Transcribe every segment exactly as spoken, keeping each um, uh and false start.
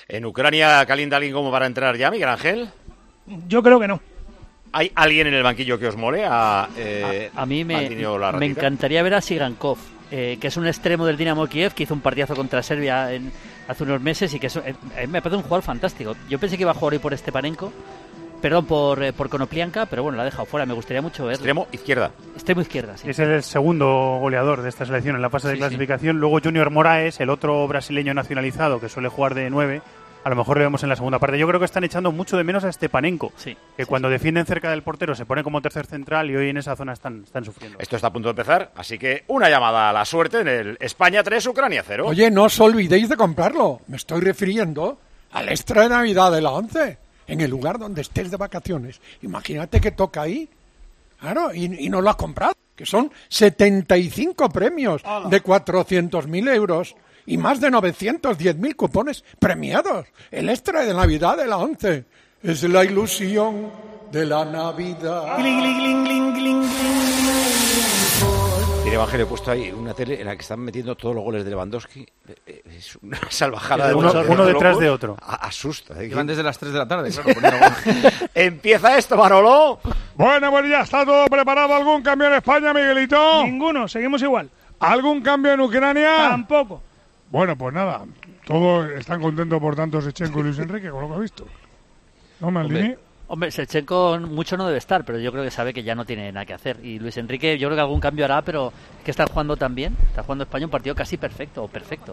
¿En Ucrania calienta alguien como para entrar ya, Miguel Ángel? Yo creo que no. ¿Hay alguien en el banquillo que os mole? A, eh, a, a mí me, me encantaría ver a Sigankov, eh, que es un extremo del Dinamo Kiev, que hizo un partidazo contra Serbia en, hace unos meses y que es, eh, me parece un jugador fantástico. Yo pensé que iba a jugar hoy por Stepanenko, perdón, por, eh, por Konoplyanka, pero bueno, la ha dejado fuera, me gustaría mucho verlo. Extremo izquierda. Extremo izquierda, sí. Es el segundo goleador de esta selección en la fase de sí, clasificación. Sí. Luego Junior Moraes, el otro brasileño nacionalizado que suele jugar de nueve. A lo mejor lo vemos en la segunda parte. Yo creo que están echando mucho de menos a Stepanenko, sí, que sí, cuando sí. defienden cerca del portero se pone como tercer central y hoy en esa zona están, están sufriendo. Esto está a punto de empezar, así que una llamada a la suerte en el España tres, Ucrania cero. Oye, no os olvidéis de comprarlo. Me estoy refiriendo al extra de Navidad de la once, en el lugar donde estés de vacaciones. Imagínate que toca ahí. Claro, y, y no lo has comprado, que son setenta y cinco premios Hola. de cuatrocientos mil euros. Y más de novecientos diez mil cupones premiados. El extra de Navidad de la once. Es la ilusión de la Navidad. Tiene Evangelio puesto ahí una tele en la que están metiendo todos los goles de Lewandowski. Es una salvajada de uno, uno, uno detrás de otro. Asusta. ¿Eh? Van desde las tres de la tarde, claro. Empieza esto, Manolo. Bueno, pues ya está todo preparado. ¿Algún cambio en España, Miguelito? Ninguno, seguimos igual. ¿Algún cambio en Ucrania? Tampoco. Bueno, pues nada, todos están contentos por tanto Shevchenko y Luis Enrique, con lo que ha visto. ¿No, Maldini? Hombre, hombre, Shevchenko mucho no debe estar, pero yo creo que sabe que ya no tiene nada que hacer. Y Luis Enrique, yo creo que algún cambio hará, pero es que está jugando tan bien, está jugando España un partido casi perfecto, o perfecto. ¿eh?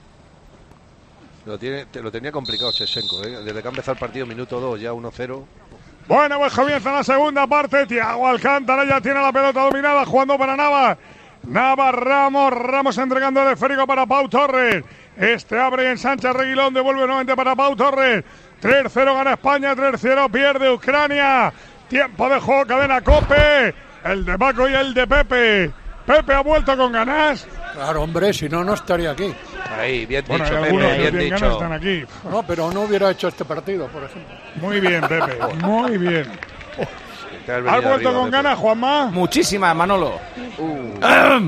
Lo, tiene, te, lo tenía complicado Shevchenko, ¿eh? Desde que ha empezado el partido, minuto dos, ya uno cero. Bueno, pues comienza la segunda parte. Thiago Alcántara ya tiene la pelota dominada, jugando para Navas. Navas, Ramos, Ramos entregando el esférico para Pau Torres. Este abre en Sánchez Reguilón, devuelve nuevamente para Pau Torres. tres cero gana España, tres cero pierde Ucrania. Tiempo de juego, cadena COPE. El de Paco y el de Pepe. Pepe ha vuelto con ganas. Claro, hombre, si no, no estaría aquí. Ahí, bien bueno, dicho, Pepe, bien, bien dicho. Ganas están aquí. No, pero no hubiera hecho este partido, por ejemplo. Muy bien, Pepe, muy bien. ¿Has vuelto con ganas, Juanma? Muchísimas, Manolo. Uh.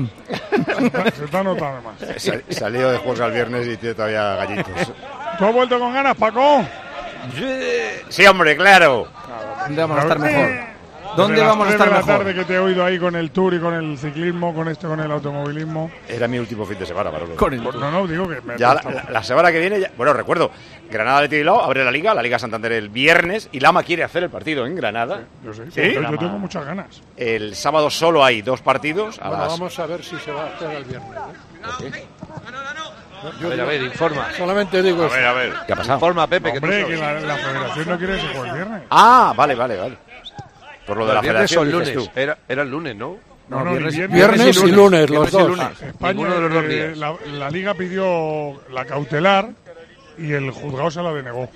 Se está notando más. Sal, salió de juegos al viernes y tiene todavía gallitos. ¿Tú has vuelto con ganas, Paco? Sí, hombre, claro. ¿Dónde vamos a estar mejor? ¿Dónde Desde vamos a estar de la mejor? tarde que te he oído ahí con el tour y con el ciclismo, con esto, con el automovilismo. Era mi último fin de semana, Manolo. Con el no, no, digo que me ya la, la, la semana que viene, ya, bueno, recuerdo, Granada de Tirilao abre la Liga, la Liga Santander el viernes y Lama quiere hacer el partido en Granada. Sí, yo sé, ¿sí? yo, yo tengo muchas ganas. El sábado solo hay dos partidos. A bueno, las... vamos a ver si se va a hacer el viernes. ¿eh? Yo a ver, a ver, informa. Solamente digo a eso. ver, a ver, ¿qué ha pasado? Informa, Pepe, no, que hombre, tú que la, la federación no quiere que se juegue el viernes. Ah, vale, vale, vale. Por lo de la viernes federación, o lunes. Era, era el lunes, ¿no? No, no, viernes, viernes, viernes y lunes, y lunes los dos. Lunes. España, Ninguno de los dos eh, días. La, la Liga pidió la cautelar y el juzgado se la denegó.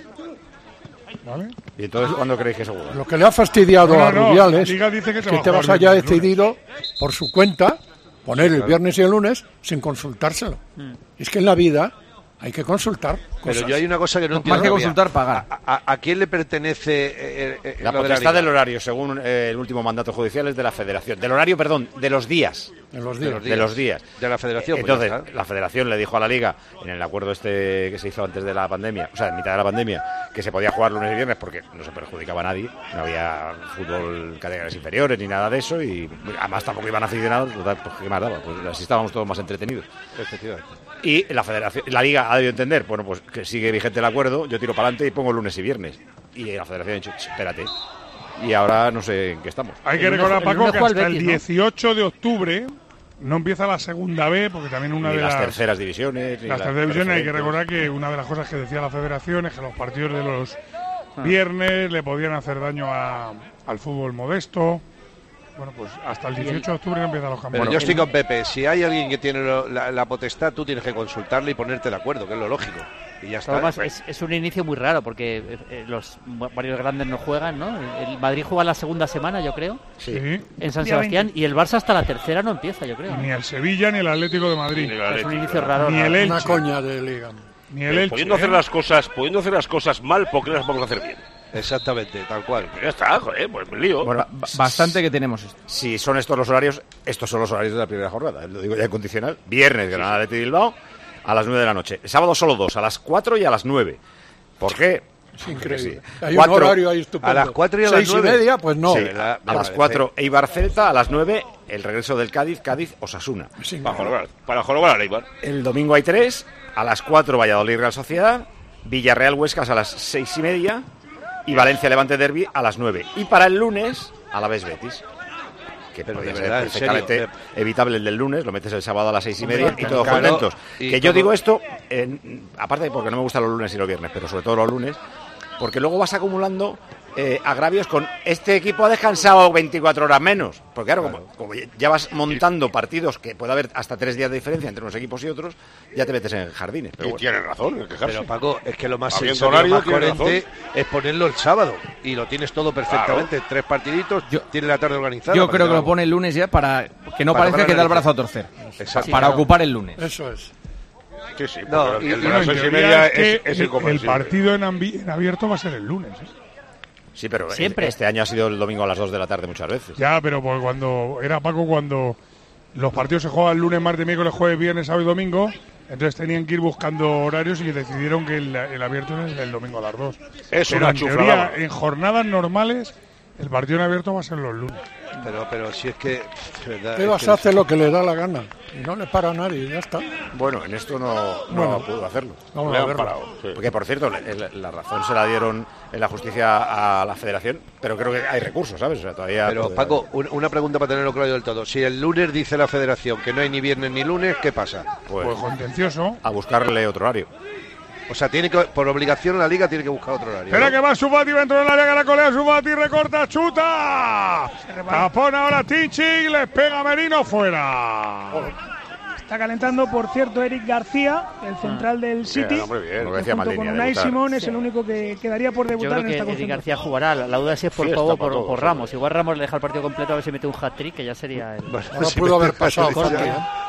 ¿Vale? ¿Y entonces cuándo creéis que se juega? Lo que le ha fastidiado no, a no, Rubiales Liga dice que, es se que va te a vas jugar allá el decidido por su cuenta poner el viernes y el lunes sin consultárselo. Mm. Es que en la vida hay que consultar cosas. Pero yo hay una cosa que no entiendo. Más que consultar, pagar. ¿A, a, a quién le pertenece eh, eh, la potestad del horario, según eh, el último mandato judicial, es de la Federación. Del horario, perdón, de los días. De los días. De los días. De, los días. de la Federación. Entonces, pues la Federación le dijo a la Liga, en el acuerdo este que se hizo antes de la pandemia, o sea, en mitad de la pandemia, que se podía jugar lunes y viernes porque no se perjudicaba a nadie, no había fútbol categorías inferiores ni nada de eso, y además tampoco iban aficionados, pues qué más daba, pues así estábamos todos más entretenidos. Efectivamente. Y la Federación, la Liga ha debido entender, bueno, pues que sigue vigente el acuerdo, yo tiro para adelante y pongo lunes y viernes. Y la Federación ha dicho, espérate. Y ahora no sé en qué estamos. Hay que recordar, Paco, que hasta el dieciocho de octubre no empieza la segunda B, porque también una ni de las, las terceras divisiones. Las terceras divisiones, hay que recordar que una de las cosas que decía la Federación es que los partidos de los viernes le podían hacer daño a, al fútbol modesto. Bueno, pues hasta el dieciocho de octubre no empiezan los campeonatos. Pero yo estoy con Pepe. Si hay alguien que tiene lo, la, la potestad, tú tienes que consultarle y ponerte de acuerdo, que es lo lógico. Y ya está. Además, es, es un inicio muy raro porque eh, los varios grandes no juegan, ¿no? El Madrid juega la segunda semana, yo creo. Sí. En San Sebastián. Y el Barça hasta la tercera no empieza, yo creo. Ni el Sevilla ni el Atlético de Madrid. Ni el Atlético, es un inicio raro. Ni el Elche. Una coña de liga. Ni el Elche. Pudiendo hacer las cosas, pudiendo hacer las cosas mal, ¿por qué las vamos a hacer bien? Exactamente, tal cual. Pero ya está, joder, pues me lío. Bueno, bastante que tenemos esto. Si son estos los horarios, estos son los horarios de la primera jornada. Lo digo ya en condicional. Viernes, Granada de Bilbao, a las nueve de la noche. Sábado solo dos, a las cuatro y a las nueve. ¿Por qué? Es increíble. Sí. Hay Cuatro, un horario ahí estupendo. A las cuatro y a las Seis nueve. y media, pues no. Sí, la- a las cuatro Eibar Celta, a las nueve el regreso del Cádiz, Cádiz Osasuna. Sí, Para jorobar, para jorobar a Eibar. El domingo hay tres, a las cuatro Valladolid Real Sociedad, Villarreal Huescas a las seis y media y Valencia Levante Derby a las nueve. Y para el lunes, a la vez Betis. Que Pero podría de ser verdad, en perfectamente serio, evitable el del lunes, lo metes el sábado a las seis y Hombre, media y todos claro, contentos. y Que yo todo- digo esto, eh, aparte de porque no me gustan los lunes y los viernes, pero sobre todo los lunes, porque luego vas acumulando eh, agravios con este equipo ha descansado veinticuatro horas menos. Porque claro, Como, como ya vas montando partidos que puede haber hasta tres días de diferencia entre unos equipos y otros, ya te metes en jardines. Pero Y bueno. tiene razón, en quejarse. Pero Paco, es que lo más Habiendo sensato, horario, lo más tiene coherente es ponerlo el sábado y lo tienes todo perfectamente. Tres partiditos, Yo- tiene la tarde organizada. Yo para creo que lo haga- pone el lunes ya para que no Para parezca tocar que la da el nariz. brazo a torcer. Exacto. Para ocupar el lunes. Eso es. Sí, sí, No, porque y- el de Bueno, las en seis y teoría media es que es, es el, incomprensible. el partido en, ambi- en abierto va a ser el lunes. ¿eh? Sí, pero Siempre. este año ha sido el domingo a las dos de la tarde muchas veces. Ya, pero porque cuando era Paco, cuando los partidos se juegan lunes, martes, miércoles, jueves, viernes, sábado y domingo, entonces tenían que ir buscando horarios y decidieron que el, el abierto es el domingo a las dos. Es Pero una en teoría, chuflada. en jornadas normales, el partido en abierto va a ser los lunes. Pero, pero si es que. de verdad, es Tebas que- hace lo que le da la gana y no le para a nadie, ya está. Bueno, en esto no, no Bueno. pudo hacerlo. Vamos Le a han verlo. parado. sí. Porque, por cierto, la, la razón se la dieron en la justicia a la federación, pero creo que hay recursos, ¿sabes? O sea, todavía Pero puede- Paco, un- una pregunta para tenerlo claro del todo. Si el lunes dice la federación que no hay ni viernes ni lunes, ¿qué pasa? pues, Pues contencioso. a buscarle otro horario. O sea, tiene que, por obligación la liga tiene que buscar otro horario. Espera ¿no? que va Subati dentro del área, que la colea Subati, recorta, chuta. Tapón ahora Tinchi, les pega Merino fuera. Está calentando, por cierto, Eric García, el central del City. Bien, hombre, bien. Lo que decía junto Maldini, con a Unai debutar. Simón es el único que quedaría por Yo debutar creo en que esta Eric concentración. García jugará. La duda es si es por Fiesta Pau o para por, todos, por hombre. Ramos. Igual Ramos le deja el partido completo a ver si mete un hat-trick, que ya sería el... Bueno, Ahora si pudo me- haber pasado ya- Jorge,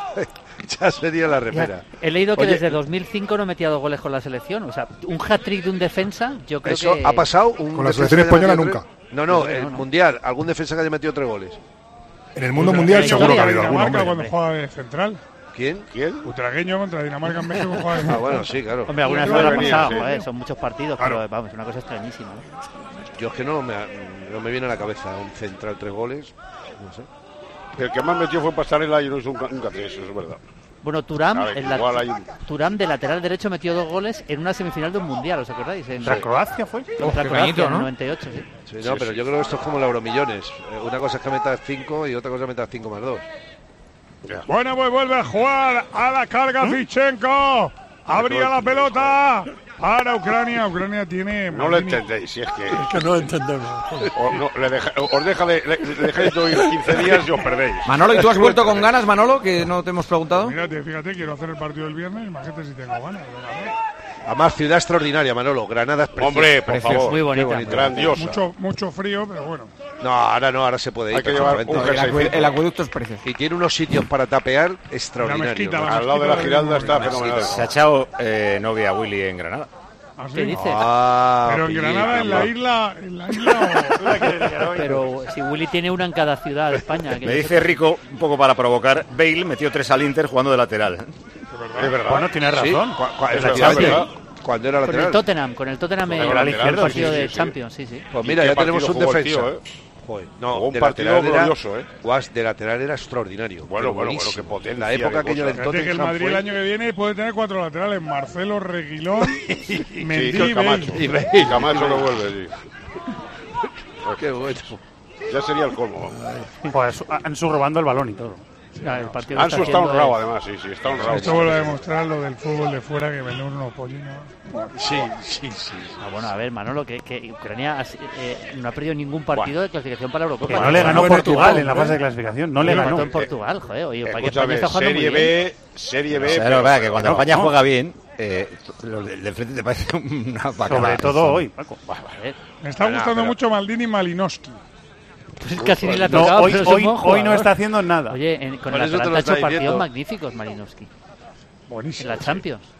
Ya sería la Ya, remera. he leído que Oye, desde dos mil cinco no metía dos goles con la selección. O sea, un hat-trick de un defensa, yo creo Eso que... ha pasado. Un Con la defensa selección que haya española metido nunca. tres- No, no, No, el no. mundial. Algún defensa que haya metido tres goles. En el mundo Utragueño mundial Utragueño seguro que ha contra habido alguno, Dinamarca hombre. cuando juega de central. ¿Quién? ¿Quién? Utragueño contra Dinamarca en México juega de Ah, central. bueno, sí, claro. Hombre, alguna vez Puede habrá venir, pasado, sí. joder, son muchos partidos, Claro. pero vamos, una cosa extrañísima. ¿no? Yo es que no me, no me viene a la cabeza un central tres goles. No sé. El que más metió fue Pasarela y no es un, ca- un catés, eso es verdad. Bueno, Turam, A ver, en la- igual hay un- Turam de lateral derecho metió dos goles en una semifinal de un mundial, ¿os acordáis? En, ¿Contra Croacia fue? contra qué Croacia bonito, en ¿no? el noventa y ocho, sí. Sí, no, pero yo creo que esto es como el Euromillones. Eh, Una cosa es que metas cinco y otra cosa es metas cinco más dos. Bueno, pues vuelve a jugar a la carga Zichenko. Abría la pelota para Ucrania. Ucrania tiene. No lo Maldini. entendéis, si es que... Es que no entendemos. o- no, le deja- os deja de, le, le dejáis de oír quince días y os perdéis. Manolo, ¿y tú has vuelto con ganas, Manolo? Que no te hemos preguntado. Mírate, fíjate, quiero hacer el partido el viernes. Imagínate si tengo ganas. venga, a ver. Además, ciudad extraordinaria, Manolo. Granada es preciosa. Hombre, por Precioso. favor. Muy bonita. Qué bonito. Grandiosa. Mucho, mucho frío, pero bueno. No, ahora no, ahora se puede ir. Hay que llevar perfectamente. un El, jersey. acu- el acueducto es precioso. Y tiene unos sitios para tapear La extraordinarios. mezquita, ¿no? la Al lado de la mezquita Giralda está Mezquita. fenomenal. Se ha echado eh, novia a Willy en Granada. ¿Ah, sí? ¿Qué dices? Ah, Pero en pillín, Granada, en la ¿no? isla, en la isla o... Pero si Willy tiene una en cada ciudad de España. que Me yo dice Rico, un poco para provocar, Bale metió tres al Inter jugando de lateral. Es verdad. Bueno, tienes Sí, razón. cua- cua- Es es la verdad, Champions. ¿verdad? Cuando era Con el lateral. Tottenham, con el Tottenham Con en el el lateral, partido sí, sí, de sí. Champions, sí, sí. Pues ¿Y mira, qué ya tenemos partido un jugó el defensa. tío, eh? Joder, no, Jugó un de partido lateral era, glorioso, ¿eh? Guas, de lateral era extraordinario. Bueno, Qué bueno, buenísimo. bueno, qué potencia, La época qué aquella del cosa. Fíjate que el Tottenham Madrid el fue... año que viene puede tener cuatro laterales. Marcelo, Reguilón, Mendy, Sí, Camacho. Bale. Y Bale. Y Camacho que vuelve, sí. Qué bueno. Ya sería el colmo. Pues Ansu robando el balón y todo. Ya, el partido que Ansu está haciendo honrado, es- además, sí, sí, está honrado. Esto vuelve a demostrar lo del fútbol de fuera, que vendemos unos pollinos. Sí, sí, sí. Ah, bueno, a ver, Manolo, que, que Ucrania ha- eh, no ha perdido ningún partido de clasificación para la Que Eurocopa. no le ganó Bueno, Portugal equipo, en la ¿eh? fase de clasificación. No le Le ganó. mató en Portugal, joder. Oye, para que España Escúchame, está jugando muy Serie bien. B, Serie B. O sea, pero- lo que pasa es que cuando no, España no. juega bien, eh, los del de frente te parece una vacada. Sobre todo hoy, Paco. A ver, Me está Nah, gustando pero- mucho Maldini Malinowski. pues casi ni la ha No, tocado, hoy, pero es un hoy, buen hoy no jugador. está haciendo nada. Oye, en- con Por el eso te Atalanta lo ha hecho está partidos diciendo. magníficos, Malinowski. En Buenísimo. la Champions.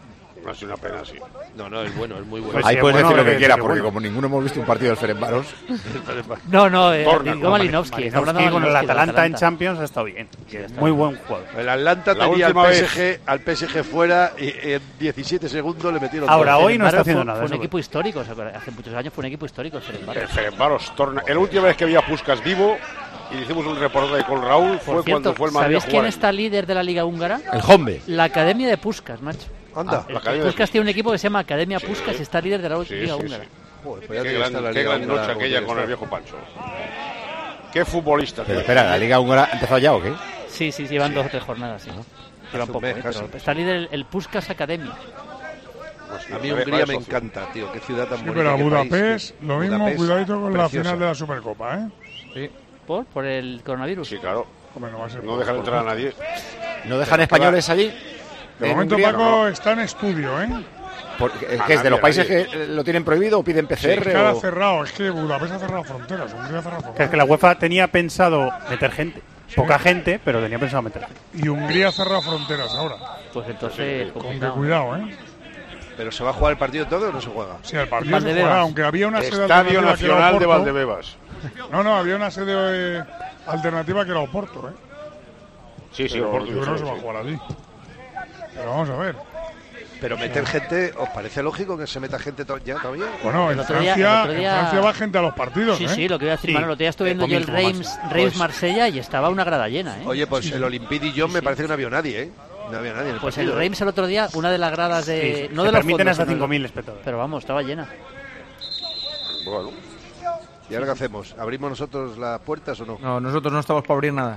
Ha sido una pena, sí. No, no, es bueno, es muy bueno. Pues ahí sí, puedes bueno, decir lo que que- quieras, que porque bueno. como ninguno hemos visto un partido del Ferencváros. No, no, eh, Torna, digo no, Malinowski. está hablando Malinowski con el Malinowski, del Atalanta en Atalanta. Champions ha estado bien. Muy buen jugador. El Atlanta La tenía al última P S vez. G, al P S G fuera y en diecisiete segundos le metieron Ahora, dos. hoy no está Ferencváros haciendo fue, nada, Fue un eso equipo histórico, o sea, hace muchos años fue un equipo histórico el Ferencváros. El Ferencváros torna. La última vez que había Puskás vivo y le hicimos un reportaje con Raúl fue Por cuando cierto, fue el Madrid a ¿sabéis jugar quién allí. está líder de la Liga Húngara? El Hombe. La Academia de Puskás, macho. Anda, El la Academia de Puskás tiene un equipo que se llama Academia Puskás y está líder de la Sí, Liga sí, Húngara. sí. joder, pues ya Qué tiene que estar gran, la qué Liga gran Húngara noche como aquella tiene con que el estar. viejo Pancho. Qué futbolista. Pero tío. espera, ¿la Liga Húngara ha empezado ya o qué? Sí, sí, sí, llevan dos o tres jornadas, sí. Llevan un poco, mes eh, casi. pero está líder el, el Puskás Academia. Pues sí, A mí vale, Hungría vale, me socio. encanta, tío. Qué ciudad tan Sí, bonita. pero a qué Budapest, país, lo mismo, Budapest, cuidadito con la preciosa. final de la Supercopa, ¿eh? Sí. ¿Por? ¿Por el coronavirus? Sí, claro. Hombre, no va a ser No por- dejan por- entrar a nadie. ¿No dejan españoles allí? De ¿En momento, Hungría? Paco no. está en estudio, ¿eh? Porque, A ¿qué es de los nadie, países nadie. que eh, lo tienen prohibido o piden P C Es R? que ahora ha o... cerrado, es que Budapest ha cerrado fronteras, Hungría ha cerrado Que es fronteras. que la UEFA tenía pensado meter gente. Poca gente, pero tenía pensado meter gente. Y Hungría ha cerrado fronteras ahora. Pues entonces, Con que complicado. cuidado, ¿eh? ¿Pero se va a jugar el partido todo o no se juega? Sí, el partido se Valdebebas. jugará, aunque había una sede Estadio alternativa que era Nacional de Oporto. Valdebebas. No, no, había una sede eh, alternativa que era Oporto, ¿eh? Sí, sí, Pero Oporto, yo creo que sí, se va a sí. jugar allí. Pero vamos a ver. Pero meter gente, ¿os parece lógico que se meta gente to- ya todavía? Bueno, El en otro día- Francia, el otro día- en Francia va gente a los partidos, Sí, ¿eh? sí, lo que iba a decir, Sí. Manolo, te ya estoy viendo Eh, yo el comienzo Reims, más. Reims Pues- Marsella y estaba una grada llena, ¿eh? Oye, pues el Olympique Dijon me sí. parece que no había nadie, ¿eh? No había nadie en el Pues partido, el ¿eh? Reims el otro día, una de las gradas de... Sí, no se de los permiten fondos, hasta sino- cinco mil espectadores. Pero vamos, estaba llena. Bueno, ¿Y ahora qué hacemos? ¿Abrimos nosotros las puertas o no? No, nosotros no estamos para abrir nada.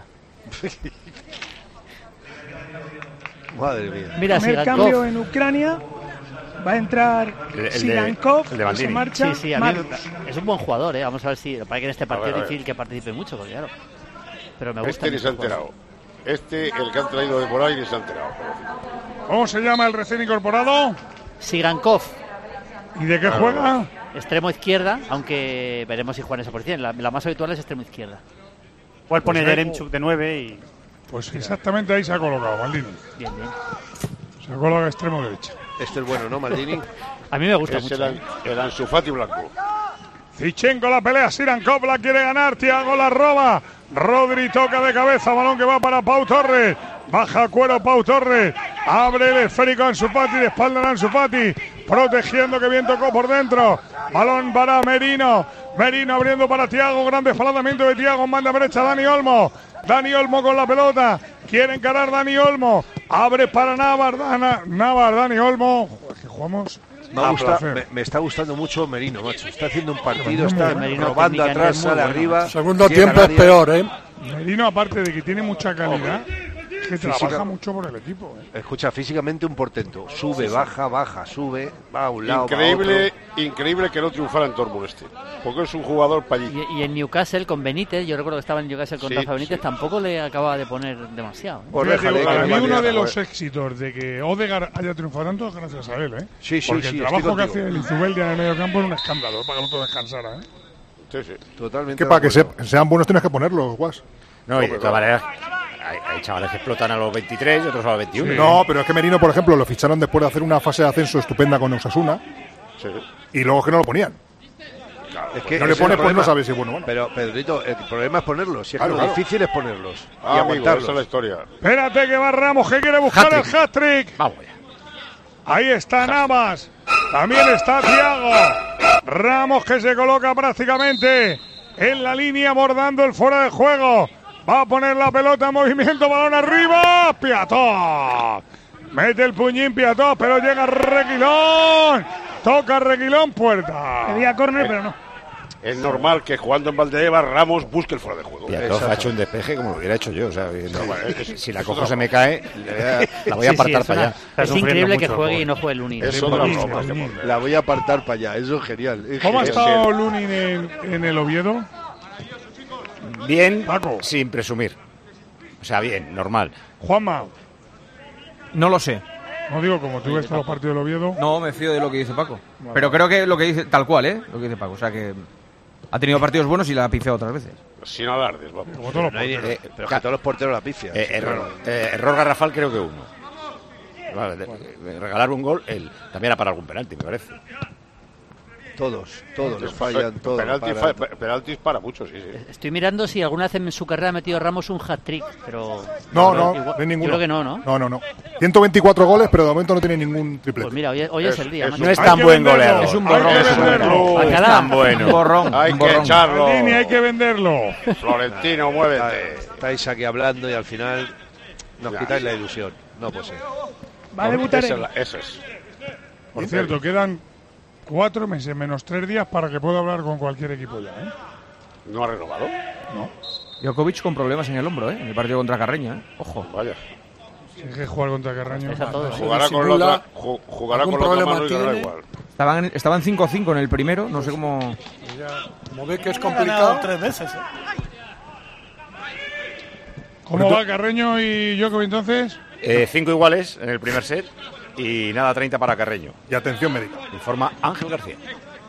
Madre mía. Mira, Primer Sigankov. cambio en Ucrania. Va a entrar El- el de- Sigankov, el de que Maldini. se marcha. Sí, sí, a mí me- Marcos. es un buen jugador, ¿eh? Vamos a ver si... Para que en este partido A ver, a es ver. difícil que participe mucho, porque claro. Pero me gusta este ni se ha mucho el jugador. enterado. Este, el que han traído de por ahí, ni se ha enterado. ¿Cómo se llama el recién incorporado? Sigankov, ¿Y de qué juega? extremo izquierda, aunque veremos si juega en esa posición. La, la más habitual es extremo izquierda. Igual pone Pues, Yeremchuk de nueve y... Pues exactamente ahí se ha colocado, Maldini. Bien, bien. Se ha colocado extremo derecha. Este es bueno, ¿no, Maldini? A mí me gusta Es mucho. el, ¿eh? el Ansu Fati blanco. Zichenko la pelea, Sirankov la quiere ganar, Thiago la roba. Rodri toca de cabeza, balón que va para Pau Torres. Baja cuero Pau Torres. Abre el esférico Ansu Fati, de espalda a Ansu Fati. Protegiendo, que bien tocó por dentro. Balón para Merino. Merino abriendo para Thiago. Gran desplazamiento de Thiago. Manda derecha Dani Olmo. Dani Olmo con la pelota. Quiere encarar Dani Olmo. Abre para Navar. Dana, Navar, Dani Olmo. Joder, que jugamos. Me, a gusta- placer. me- me está gustando mucho Merino, macho. Está haciendo un partido, Merino está muy bueno. robando Merino atrás, técnicamente sale muy bueno, arriba. Segundo llega tiempo es nadie. peor, ¿eh? Merino, aparte de que tiene mucha calidad, es que Física- trabaja mucho por el equipo. ¿eh? Escucha, físicamente un portento. Sube, baja, baja, sube, va a un lado, va a Increíble, otro. increíble que no triunfara en Dortmund este. Porque es un jugador para allí. Y, y en Newcastle con Benítez, yo recuerdo que estaba en Newcastle con Sí, Rafa Benítez, sí. tampoco le acababa de poner demasiado. ¿eh? Pues Fíjate, déjale, para que mí le uno vaya, de los joder. éxitos de que Odegaard haya triunfado tanto es gracias a él, ¿eh? Sí, sí, Porque sí, el estoy trabajo que contigo. hacía el Izubeldia en el medio campo era un escándalo para que el otro descansara, ¿eh? Sí, sí. Totalmente. Que de para que acuerdo. se- sean buenos tienes que ponerlos, guas. No, y de todas maneras, hay, hay chavales que explotan a los veintitrés y otros a los veintiuno. Sí. No, pero es que Merino, por ejemplo, lo ficharon después de hacer una fase de ascenso estupenda con Osasuna Sí. y luego es que no lo ponían. Es que No le ese es pones, el pues no problema. sabes si es bueno o bueno. Pero, Pedrito, el problema es ponerlos. Si es Claro, que lo claro. difícil es ponerlos. y Ah, amigo, aguantarlos. esa es la historia. Espérate que va Ramos, que quiere buscar Hat-trick. el hat-trick. Vamos ya. Ahí está Navas. También está Thiago. Ramos que se coloca prácticamente en la línea bordando el fuera de juego. Va a poner la pelota en movimiento, balón arriba. Piató. Mete el puñín Piató, pero llega Reguilón. Toca Reguilón, puerta. Pedía córner, pero no. Es normal que jugando en Valdebebas Ramos busque el fuera de juego. Piatov ha hecho un despeje como lo hubiera hecho yo. O sea, no, si la cojo se me cae, le voy a- la voy a Sí, sí, apartar es para una- allá. Está Es sufriendo increíble que mucho, juegue pobre. y no juegue el Lunin. Es otra Lunin, broma este Lunin. portero. La voy a apartar para allá. Eso es genial. Es ¿Cómo ha genial. estado Lunin en, en el Oviedo? Bien, Paco. sin presumir. O sea, bien, normal. Juanma, No lo sé. no digo como tú ves todos los partidos del Oviedo. No me fío de lo que dice Paco. Pero creo que lo que dice, tal cual, ¿eh? Lo que dice Paco. O sea que ha tenido partidos buenos y la ha pifiado otras veces. Sin alardes, vamos. Como todos los No hay ni- porteros. Eh, pero que todos los porteros la pifian. Eh, error, eh, error garrafal creo que uno. Vale, de, de regalar un gol, él. También era para algún penalti, me parece. Todos, todos, les fallan todos. Penalti, para... fa, penaltis para muchos, sí, sí. Estoy mirando si alguna vez en su carrera ha metido Ramos un hat-trick, pero... No, no, igual, no hay ninguno. Yo creo que no, ¿no? No, no, no. ciento veinticuatro goles, pero de momento no tiene ningún triplete. Pues mira, hoy, hoy es, es el día. Es, no es tan buen goleador. Es un borrón. Hay que venderlo. Es tan bueno. Un borrón. Hay un que borrón. echarlo. Maldini, hay que venderlo. Florentino, muévete. Estáis aquí hablando y al final nos Ya. quitáis la ilusión. No puede ser. Va a debutar Eso en... es la- Eso es. Por cierto, quedan cuatro meses menos tres días para que pueda hablar con cualquier equipo ya, ¿eh? ¿No ha renovado? No. Djokovic con problemas en el hombro, ¿eh? En el partido contra Carreño, ¿eh? Ojo. Vaya. Si hay que jugar contra Carreño. Es a todos. Jugará con la otra, ju- jugará ¿Algún con la otra problema mano y le da tiene? igual. Estaban estaban cinco a cinco en el primero, no sé cómo... Como ve que es Ha ganado complicado. tres veces, ¿eh? ¿Cómo va Carreño y Djokovic entonces? Eh, cinco iguales en el primer set y nada, treinta para Carreño. Y atención médica. Informa Ángel García.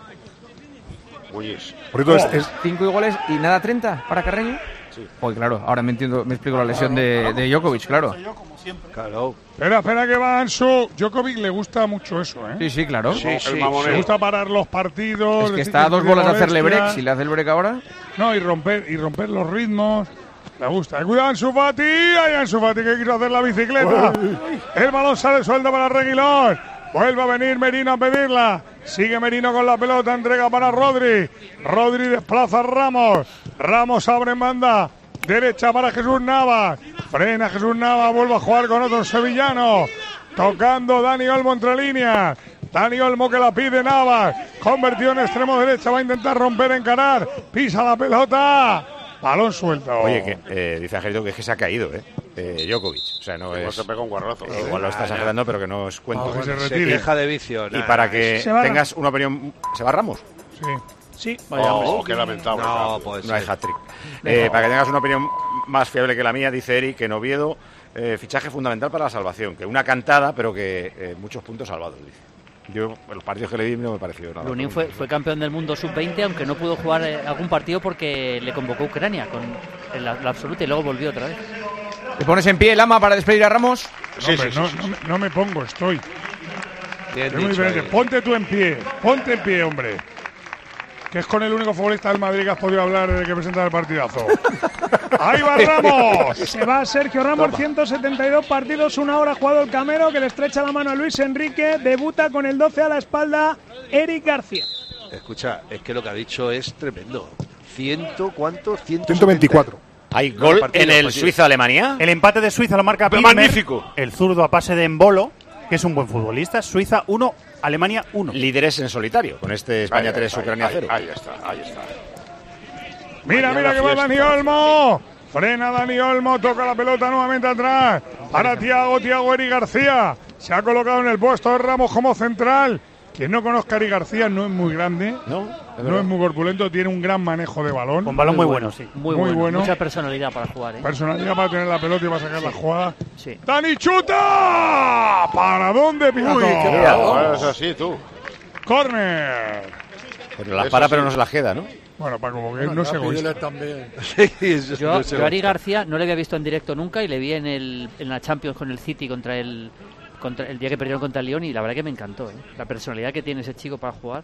Bullis. Por cierto, es, es- Cinco goles y nada treinta para Carreño. Sí. Pues claro, ahora me entiendo, me explico la lesión de, de Djokovic, claro. Claro. Espera, espera que va Ansu. Djokovic le gusta mucho eso, ¿eh? Sí, sí, claro. Sí, Es sí, Le mamoneo. gusta parar los partidos. que decir está a dos tiene bolas de hacerle molestia. break, si le hace el break ahora... No, y romper, y romper los ritmos. Le gusta. Cuidado Ansu Fati. Ay, Ansu Fati que quiso hacer la bicicleta. El balón sale suelto para Reguilón. Vuelve a venir Merino a pedirla. Sigue Merino con la pelota. Entrega para Rodri. Rodri desplaza a Ramos. Ramos abre en banda. Derecha para Jesús Navas. Frena Jesús Navas. Vuelve a jugar con otro sevillano. Tocando Dani Olmo entre líneas. Dani Olmo que la pide Navas. Convertido en extremo derecha. Va a intentar romper, encarar. Pisa la pelota. Balón suelto. Oye, que eh, dice Angelito que es que se ha caído, ¿eh? eh Djokovic. O sea, no Igual es. se pega un guarrazo. eh, igual lo está exagerando, pero que no es cuento. Ah, que se Se retire. queja de vicio. Y Nah, para que Se va tengas una opinión. ¿Se va Ramos? Sí. Sí. Oh, qué lamentable. No, pues No hay hat-trick. Eh, para que tengas una opinión más fiable que la mía, dice Eric, que en Oviedo, eh, fichaje fundamental para la salvación. Que una cantada, pero que eh, muchos puntos salvados, dice. Yo, en los partidos que le di, no me pareció nada. Lunin fue, fue campeón del mundo sub veinte, aunque no pudo jugar eh, algún partido porque le convocó Ucrania con en la, la absoluta y luego volvió otra vez. ¿Te pones en pie, Lama, para despedir a Ramos? No, hombre, no, no me- no me pongo, estoy. Bien Es muy dicho diferente. ahí. Ponte tú en pie. Ponte en pie, hombre. Que es con el único futbolista del Madrid que has podido hablar desde que presenta el partidazo. ¡Ahí va Ramos! Se va Sergio Ramos, ciento setenta y dos partidos, una hora jugado el Camero, que le estrecha la mano a Luis Enrique. Debuta con el doce a la espalda Eric García. Escucha, es que lo que ha dicho es tremendo. ¿Ciento cuánto? ciento veinticuatro. ¿Hay gol partido, en el partido. Ah. Suiza-Alemania? El empate de Suiza lo marca Pero Pilmer, magnífico. el zurdo a pase de Embolo, que es un buen futbolista. Suiza uno, Alemania uno. Líderes en solitario, con este España Ahí, tres, ahí, Ucrania ahí, cero. Ahí está, ahí está. Mira, Mañana mira que va fiesta. Dani Olmo. Frena Dani Olmo, toca la pelota nuevamente atrás. Para Tiago, Tiago Eri García. Se ha colocado en el puesto de Ramos como central. Quien no conozca a Eri García no es muy grande, ¿No? no es muy corpulento, tiene un gran manejo de balón. Con balón muy bueno, sí. Muy, Muy bueno. bueno. Mucha personalidad para jugar, ¿eh? Personalidad para tener la pelota y para sacar la jugada. Sí. ¡Dani chuta! ¿Para dónde, Piató? Ahora es así, tú. ¡Córner! Pero las Eso para, sí. pero no se las queda, ¿no? Bueno, Paco, porque Bueno, no se Pídele egoísta. también. Sí, eso Yo, no se yo a Ari gusta. García no le había visto en directo nunca y le vi en, el, en la Champions con el City contra el, contra el día que perdieron contra el Lyon y la verdad que me encantó, ¿eh? La personalidad que tiene ese chico para jugar.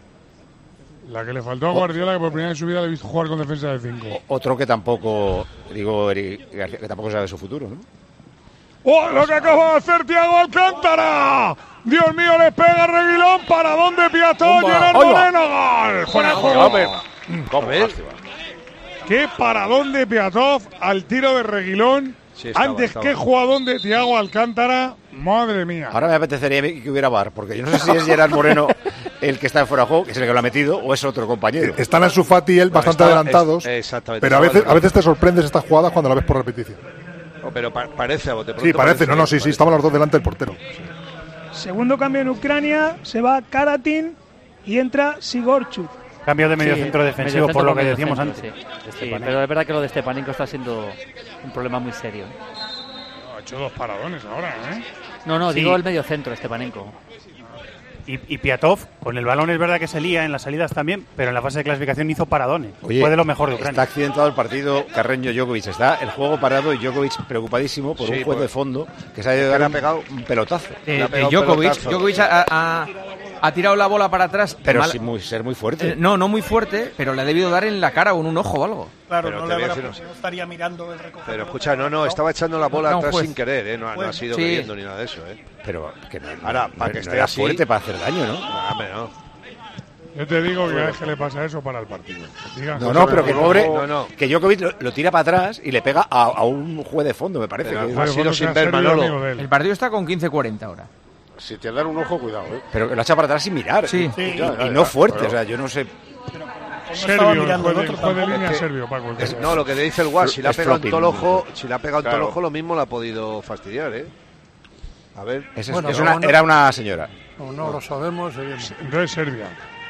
La que le faltó a Guardiola, que por primera vez en su vida le he visto jugar con defensa de cinco. Otro que tampoco, digo, Eric García, que tampoco sabe su futuro, ¿no? ¡Oh, lo que acaba de hacer Thiago Alcántara! ¡Dios mío, le pega Reguilón! ¿Para dónde Piató? Bomba. Gerard Ahí va. Moreno, gol. Fuera de juego. Hombre, ¿cómo? Lástima. ¡Qué paradón de Piatov al tiro de Reguilón! Sí, estaba, Antes estaba. que jugadón de Thiago Alcántara. Madre mía. Ahora me apetecería que hubiera V A R, porque yo no sé si es Gerard Moreno el que está en fuera de juego, que es el que lo ha metido, o es otro compañero. Están Ansu Fati y él bastante está- adelantados, es- exactamente. pero a veces, a veces te sorprendes estas jugadas cuando la ves por repetición. Oh, pero pa- parece a bote pronto. Sí, parece, no, no, sí, sí, parece. estaban los dos delante del portero. Segundo cambio en Ucrania, se va Karatin y entra Sigorchuk. Cambio de medio Sí, centro defensivo, medio por lo centro, que medio decíamos centro, antes. sí. de Sí, Stepanenko. pero es verdad que lo de Stepanenko está siendo un problema muy serio. Ha hecho dos paradones ahora, ¿eh? No, no, Sí. digo el medio centro, Stepanenko. Y, y Piatov, con el balón es verdad que se lía en las salidas también, pero en la fase de clasificación hizo paradones. Oye, fue de lo mejor de Ucrania. Está accidentado el partido Carreño-Djokovic. Está el juego parado y Djokovic preocupadísimo por Sí, un juego pues, de fondo que se ha ido a le ha dar pegado un pelotazo. De, Le ha de pegado un Djokovic. pelotazo. Djokovic ha, ha- ha tirado la bola para atrás. Pero mal- sin muy, ser muy fuerte. eh, no, no muy fuerte, pero le ha debido dar en la cara o en un ojo o algo. Claro, Pero no, te le voy a habrá, decir- no estaría mirando el recoger. Pero escucha, no, no, estaba echando la bola No, un atrás juez. sin querer, ¿eh? No, no ha Juez. sido Sí. queriendo ni nada de eso, ¿eh? Pero que no, Ahora, no- para que no esté era así- fuerte para hacer daño, ¿no? No, hombre, no. Yo te digo que a que le pasa eso para el partido. Diga, No, José, no, pero que por pobre, favor. no, no. que Djokovic lo, lo tira para atrás y le pega a, a un juez de fondo, me parece. Pero que- ha sido sin ver, Manolo. El partido está con quince cuarenta ahora. Si te dan un ojo, cuidado, ¿eh? pero que lo echa para atrás sin mirar. Sí. Y, Ya, ya, y no ya, fuerte, pero- o sea, yo no sé. No estaba Serbio, el mirando juez el de, otro juez de tampoco. línea Es que- serbio, Paco. el que Es- sea. no, lo que te dice el Guas, si le ha Es pegado en flopping, todo el ¿no? ojo, si le ha pegado en todo el Claro. ojo, lo mismo le ha podido fastidiar, ¿eh? A ver. Es, Bueno, es pero una- bueno. era una señora. No, no lo sabemos. seguimos. Entonces Serbia.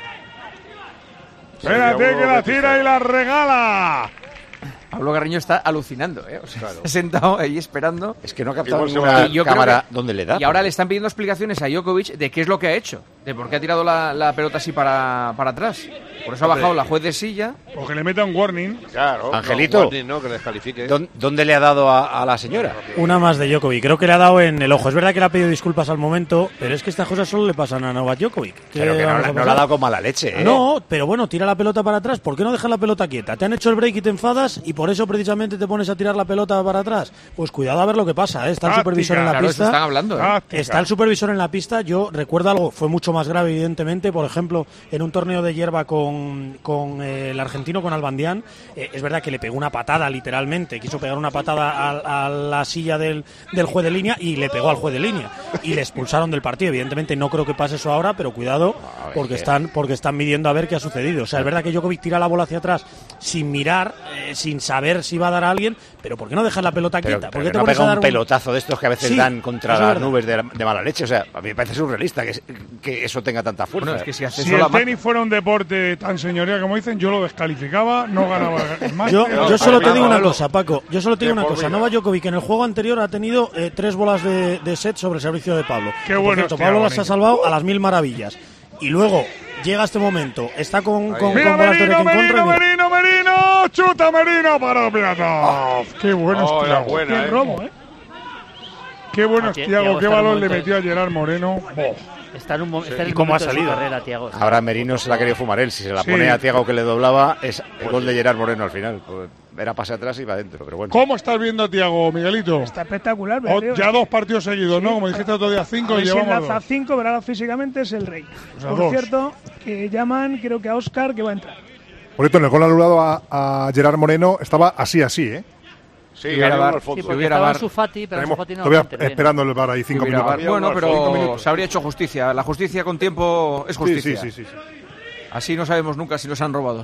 Serbia, Espérate uno, que la Betis, tira eh. y la regala. Pablo Carreño está alucinando, ¿eh? O sea, está sentado ahí esperando. Es que no ha captado Igual se ninguna va- Y yo creo cámara que- donde le da. Y ahora le están pidiendo explicaciones a Djokovic de qué es lo que ha hecho, de por qué ha tirado la, la pelota así para, para atrás. Por eso ha bajado la juez de silla. O que le meta un warning. Claro. Angelito, No, warning, no, que descalifique. ¿dó- ¿dónde le ha dado a, a la señora? Una más de Djokovic. Creo que le ha dado en el ojo. Es verdad que le ha pedido disculpas al momento, pero es que estas cosas solo le pasan a Novak Djokovic. ¿Qué Pero que no, vamos la- a no pasar? le ha dado con mala leche, ¿eh? No, pero bueno, tira la pelota para atrás. ¿Por qué no dejas la pelota quieta? Te han hecho el break y te enfadas y por eso precisamente te pones a tirar la pelota para atrás. Pues cuidado a ver lo que pasa, ¿eh? Está el Táctica. supervisor en la Claro, eso pista. están hablando, ¿eh? Táctica. Está el supervisor en la pista. Yo recuerdo algo, fue mucho más grave, evidentemente. Por ejemplo, en un torneo de hierba con, con eh, el argentino, con Albandián, eh, es verdad que le pegó una patada, literalmente. Quiso pegar una patada a, a la silla del, del juez de línea y le pegó al juez de línea. Y le expulsaron del partido. Evidentemente, no creo que pase eso ahora, pero cuidado, porque están, porque están midiendo a ver qué ha sucedido. O sea, es verdad que Djokovic tira la bola hacia atrás sin mirar, eh, sin saber si va a dar a alguien, pero ¿por qué no dejas la pelota Pero, quieta? pero ¿Por qué que te no pones pega a dar un pelotazo de estos que a veces Sí, dan contra eso es las verdad. nubes de, de mala leche. O sea, a mí me parece surrealista que, que eso tenga tanta fuerza. Bueno, es que si hace Si eso el la marca. tenis fuera un deporte tan señorial como dicen, yo lo descalificaba, no ganaba el máster. Yo, yo solo te digo una Manolo. cosa, Paco. Yo solo te digo De una por cosa. vida. Novak Djokovic en el juego anterior ha tenido eh, tres bolas de, de set sobre el servicio de Pablo. Qué Por bueno cierto, es Pablo Thiago, las ha niño. salvado a las mil maravillas. Y luego llega este momento, está con, con, Mira, con bolas de Merino, break en contra. Merino, y mira. Merino, Merino, chuta Merino para Piatov. Qué bueno Oh, es era Thiago. buena, Qué eh. robo, ¿eh? Qué bueno Ah, es Thi- Thiago, Thiago qué está en un balón le momento- metió a Gerard Moreno. Boh. Está en un mo- está en el ¿Y cómo ha momento de su salido? carrera, Thiago. Ahora Merino se la ha querido fumar él. Si se la Sí. pone a Thiago que le doblaba, es el gol de Gerard Moreno al final. Pues era pase atrás y va adentro, pero bueno. ¿Cómo estás viendo a Thiago, Miguelito? Está espectacular. O- pero, tío, ya dos partidos seguidos, ¿no? Como dijiste el otro día, a cinco ver y si llevamos enlaza dos. cinco, pero ahora físicamente es el rey. O sea, Por dos. cierto, que llaman, creo que a Oscar, que va a entrar. Por cierto, en el gol anulado a, a Gerard Moreno estaba así, así, ¿eh? Sí, hubiera hay uno bar. al Sí, fondo. porque hubiera estaba bar. Ansu Fati, pero Ansu Fati no Todavía interviene. esperando el bar ahí cinco Hubiera minutos. bar. Bueno, Había pero cinco minutos. se habría hecho justicia. La justicia con tiempo es Sí, justicia. sí, sí, sí, sí. Así no sabemos nunca si nos han robado.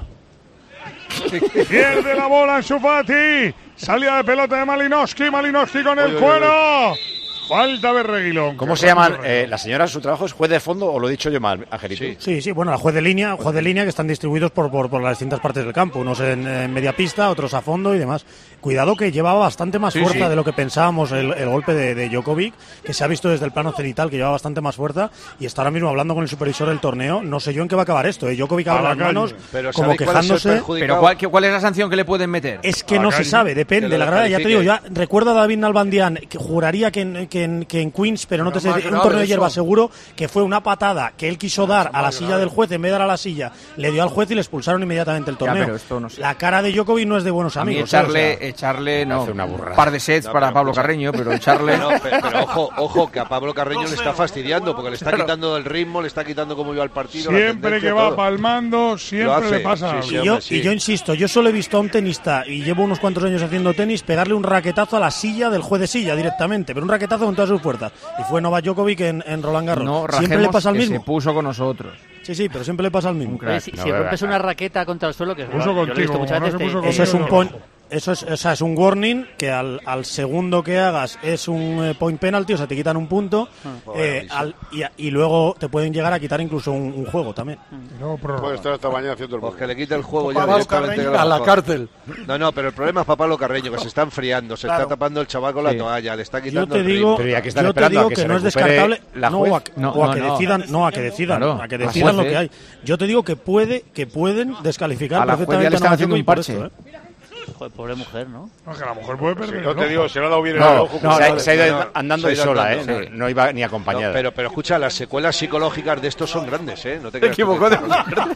Pierde la bola en su Fati. Salida de pelota de Malinowski. Malinowski con el Oye, oye, cuero. Falta de Reguilón. ¿Cómo Que se llaman? Reguilón. Eh, la señora, su trabajo es juez de fondo, o lo he dicho yo mal, Angelito. Sí. Sí, sí, bueno, el juez de línea, juez de línea que están distribuidos por, por, por las distintas partes del campo, unos en, en media pista, otros a fondo y demás. Cuidado que llevaba bastante más Sí, fuerza sí. de lo que pensábamos el, el golpe de, de Djokovic, que se ha visto desde el plano cenital que lleva bastante más fuerza y está ahora mismo hablando con el supervisor del torneo. No sé yo en qué va a acabar esto, ¿eh? Djokovic A abre la las calle. manos Pero como ¿sabéis cuál es el quejándose. perjudicado? Pero ¿cuál, qué- ¿cuál es la sanción que le pueden meter? Es que A la no se calle. sabe, Que depende. lo La verdad, ya te digo, descalifique. ya recuerdo a David Nalbandián que juraría que en, que en, que en Queens, pero no te sé, más en un grave torneo de eso. hierba seguro, que fue una patada que él quiso dar a la silla del juez, en vez de dar a la silla, le dio al juez y le expulsaron inmediatamente el Ya, torneo. pero esto no sé. La cara de Djokovic no es de buenos A mí amigos. ¿eh? echarle, O sea, echarle, no, hace una burrada. un par de sets No, para pero Pablo escucha. Carreño, pero echarle... No, pero, pero ojo, ojo, que a Pablo Carreño le está fastidiando porque le está Claro. quitando el ritmo, le está quitando cómo iba el partido. la Siempre tendencia, que va todo. palmando, Lo siempre hace, le pasa sí, algo. sí, y, hombre, yo, sí. y yo insisto, yo solo he visto a un tenista, y llevo unos cuantos años haciendo tenis, pegarle un raquetazo a la silla del juez de silla directamente, pero un raquetazo con todas sus fuerzas. Y fue Novak Djokovic en, en Roland Garros. No siempre le rajemos pasa al que mismo. se puso con nosotros. Sí, sí, pero siempre le pasa al mismo. Un crack. Oye, si, No, si verdad, rompes claro. una raqueta contra el suelo, que Puso yo lo he visto contigo, muchas no se veces, te- puso te- Eso es un, conmigo, pon- Eso es, o sea, es un warning que al, al segundo que hagas es un eh, point penalty, o sea, te quitan un punto Ah. eh, al- y, y luego te pueden llegar a quitar incluso un, un juego también. No, Puede estar esta mañana haciendo el Pues mundo. que le quite el juego Papá ya Pablo directamente. Carreño que lo a la mejor. cárcel. No, no, pero el problema es para Pablo Carreño, que se está enfriando, se Claro. está tapando el chaval con la Sí. toalla, le está Yo quitando te el digo, ritmo. Pero ya que están yo te esperando a digo que que, se no es recupere descartable la no, juez. o a, No, o a no, que no. decidan, no, a que decidan, Claro. a que La decidan juez, lo que ¿eh? hay. Yo te digo que puede, que pueden descalificar A la juez ya perfectamente le están a haciendo un Novak Djokovic parche. por esto, ¿eh? Joder, pobre mujer, ¿no? No, que la mujer puede perder. Yo el te ojo. digo, se le ha dado bien en el No, ojo. no, se, ha- no, se ha ido no, andando se ha de ido sola, andando, ¿eh? sí. No, no iba ni No, acompañada. pero, pero escucha, las secuelas psicológicas de estos son grandes, ¿eh? No te Se creas tú equivocó que- de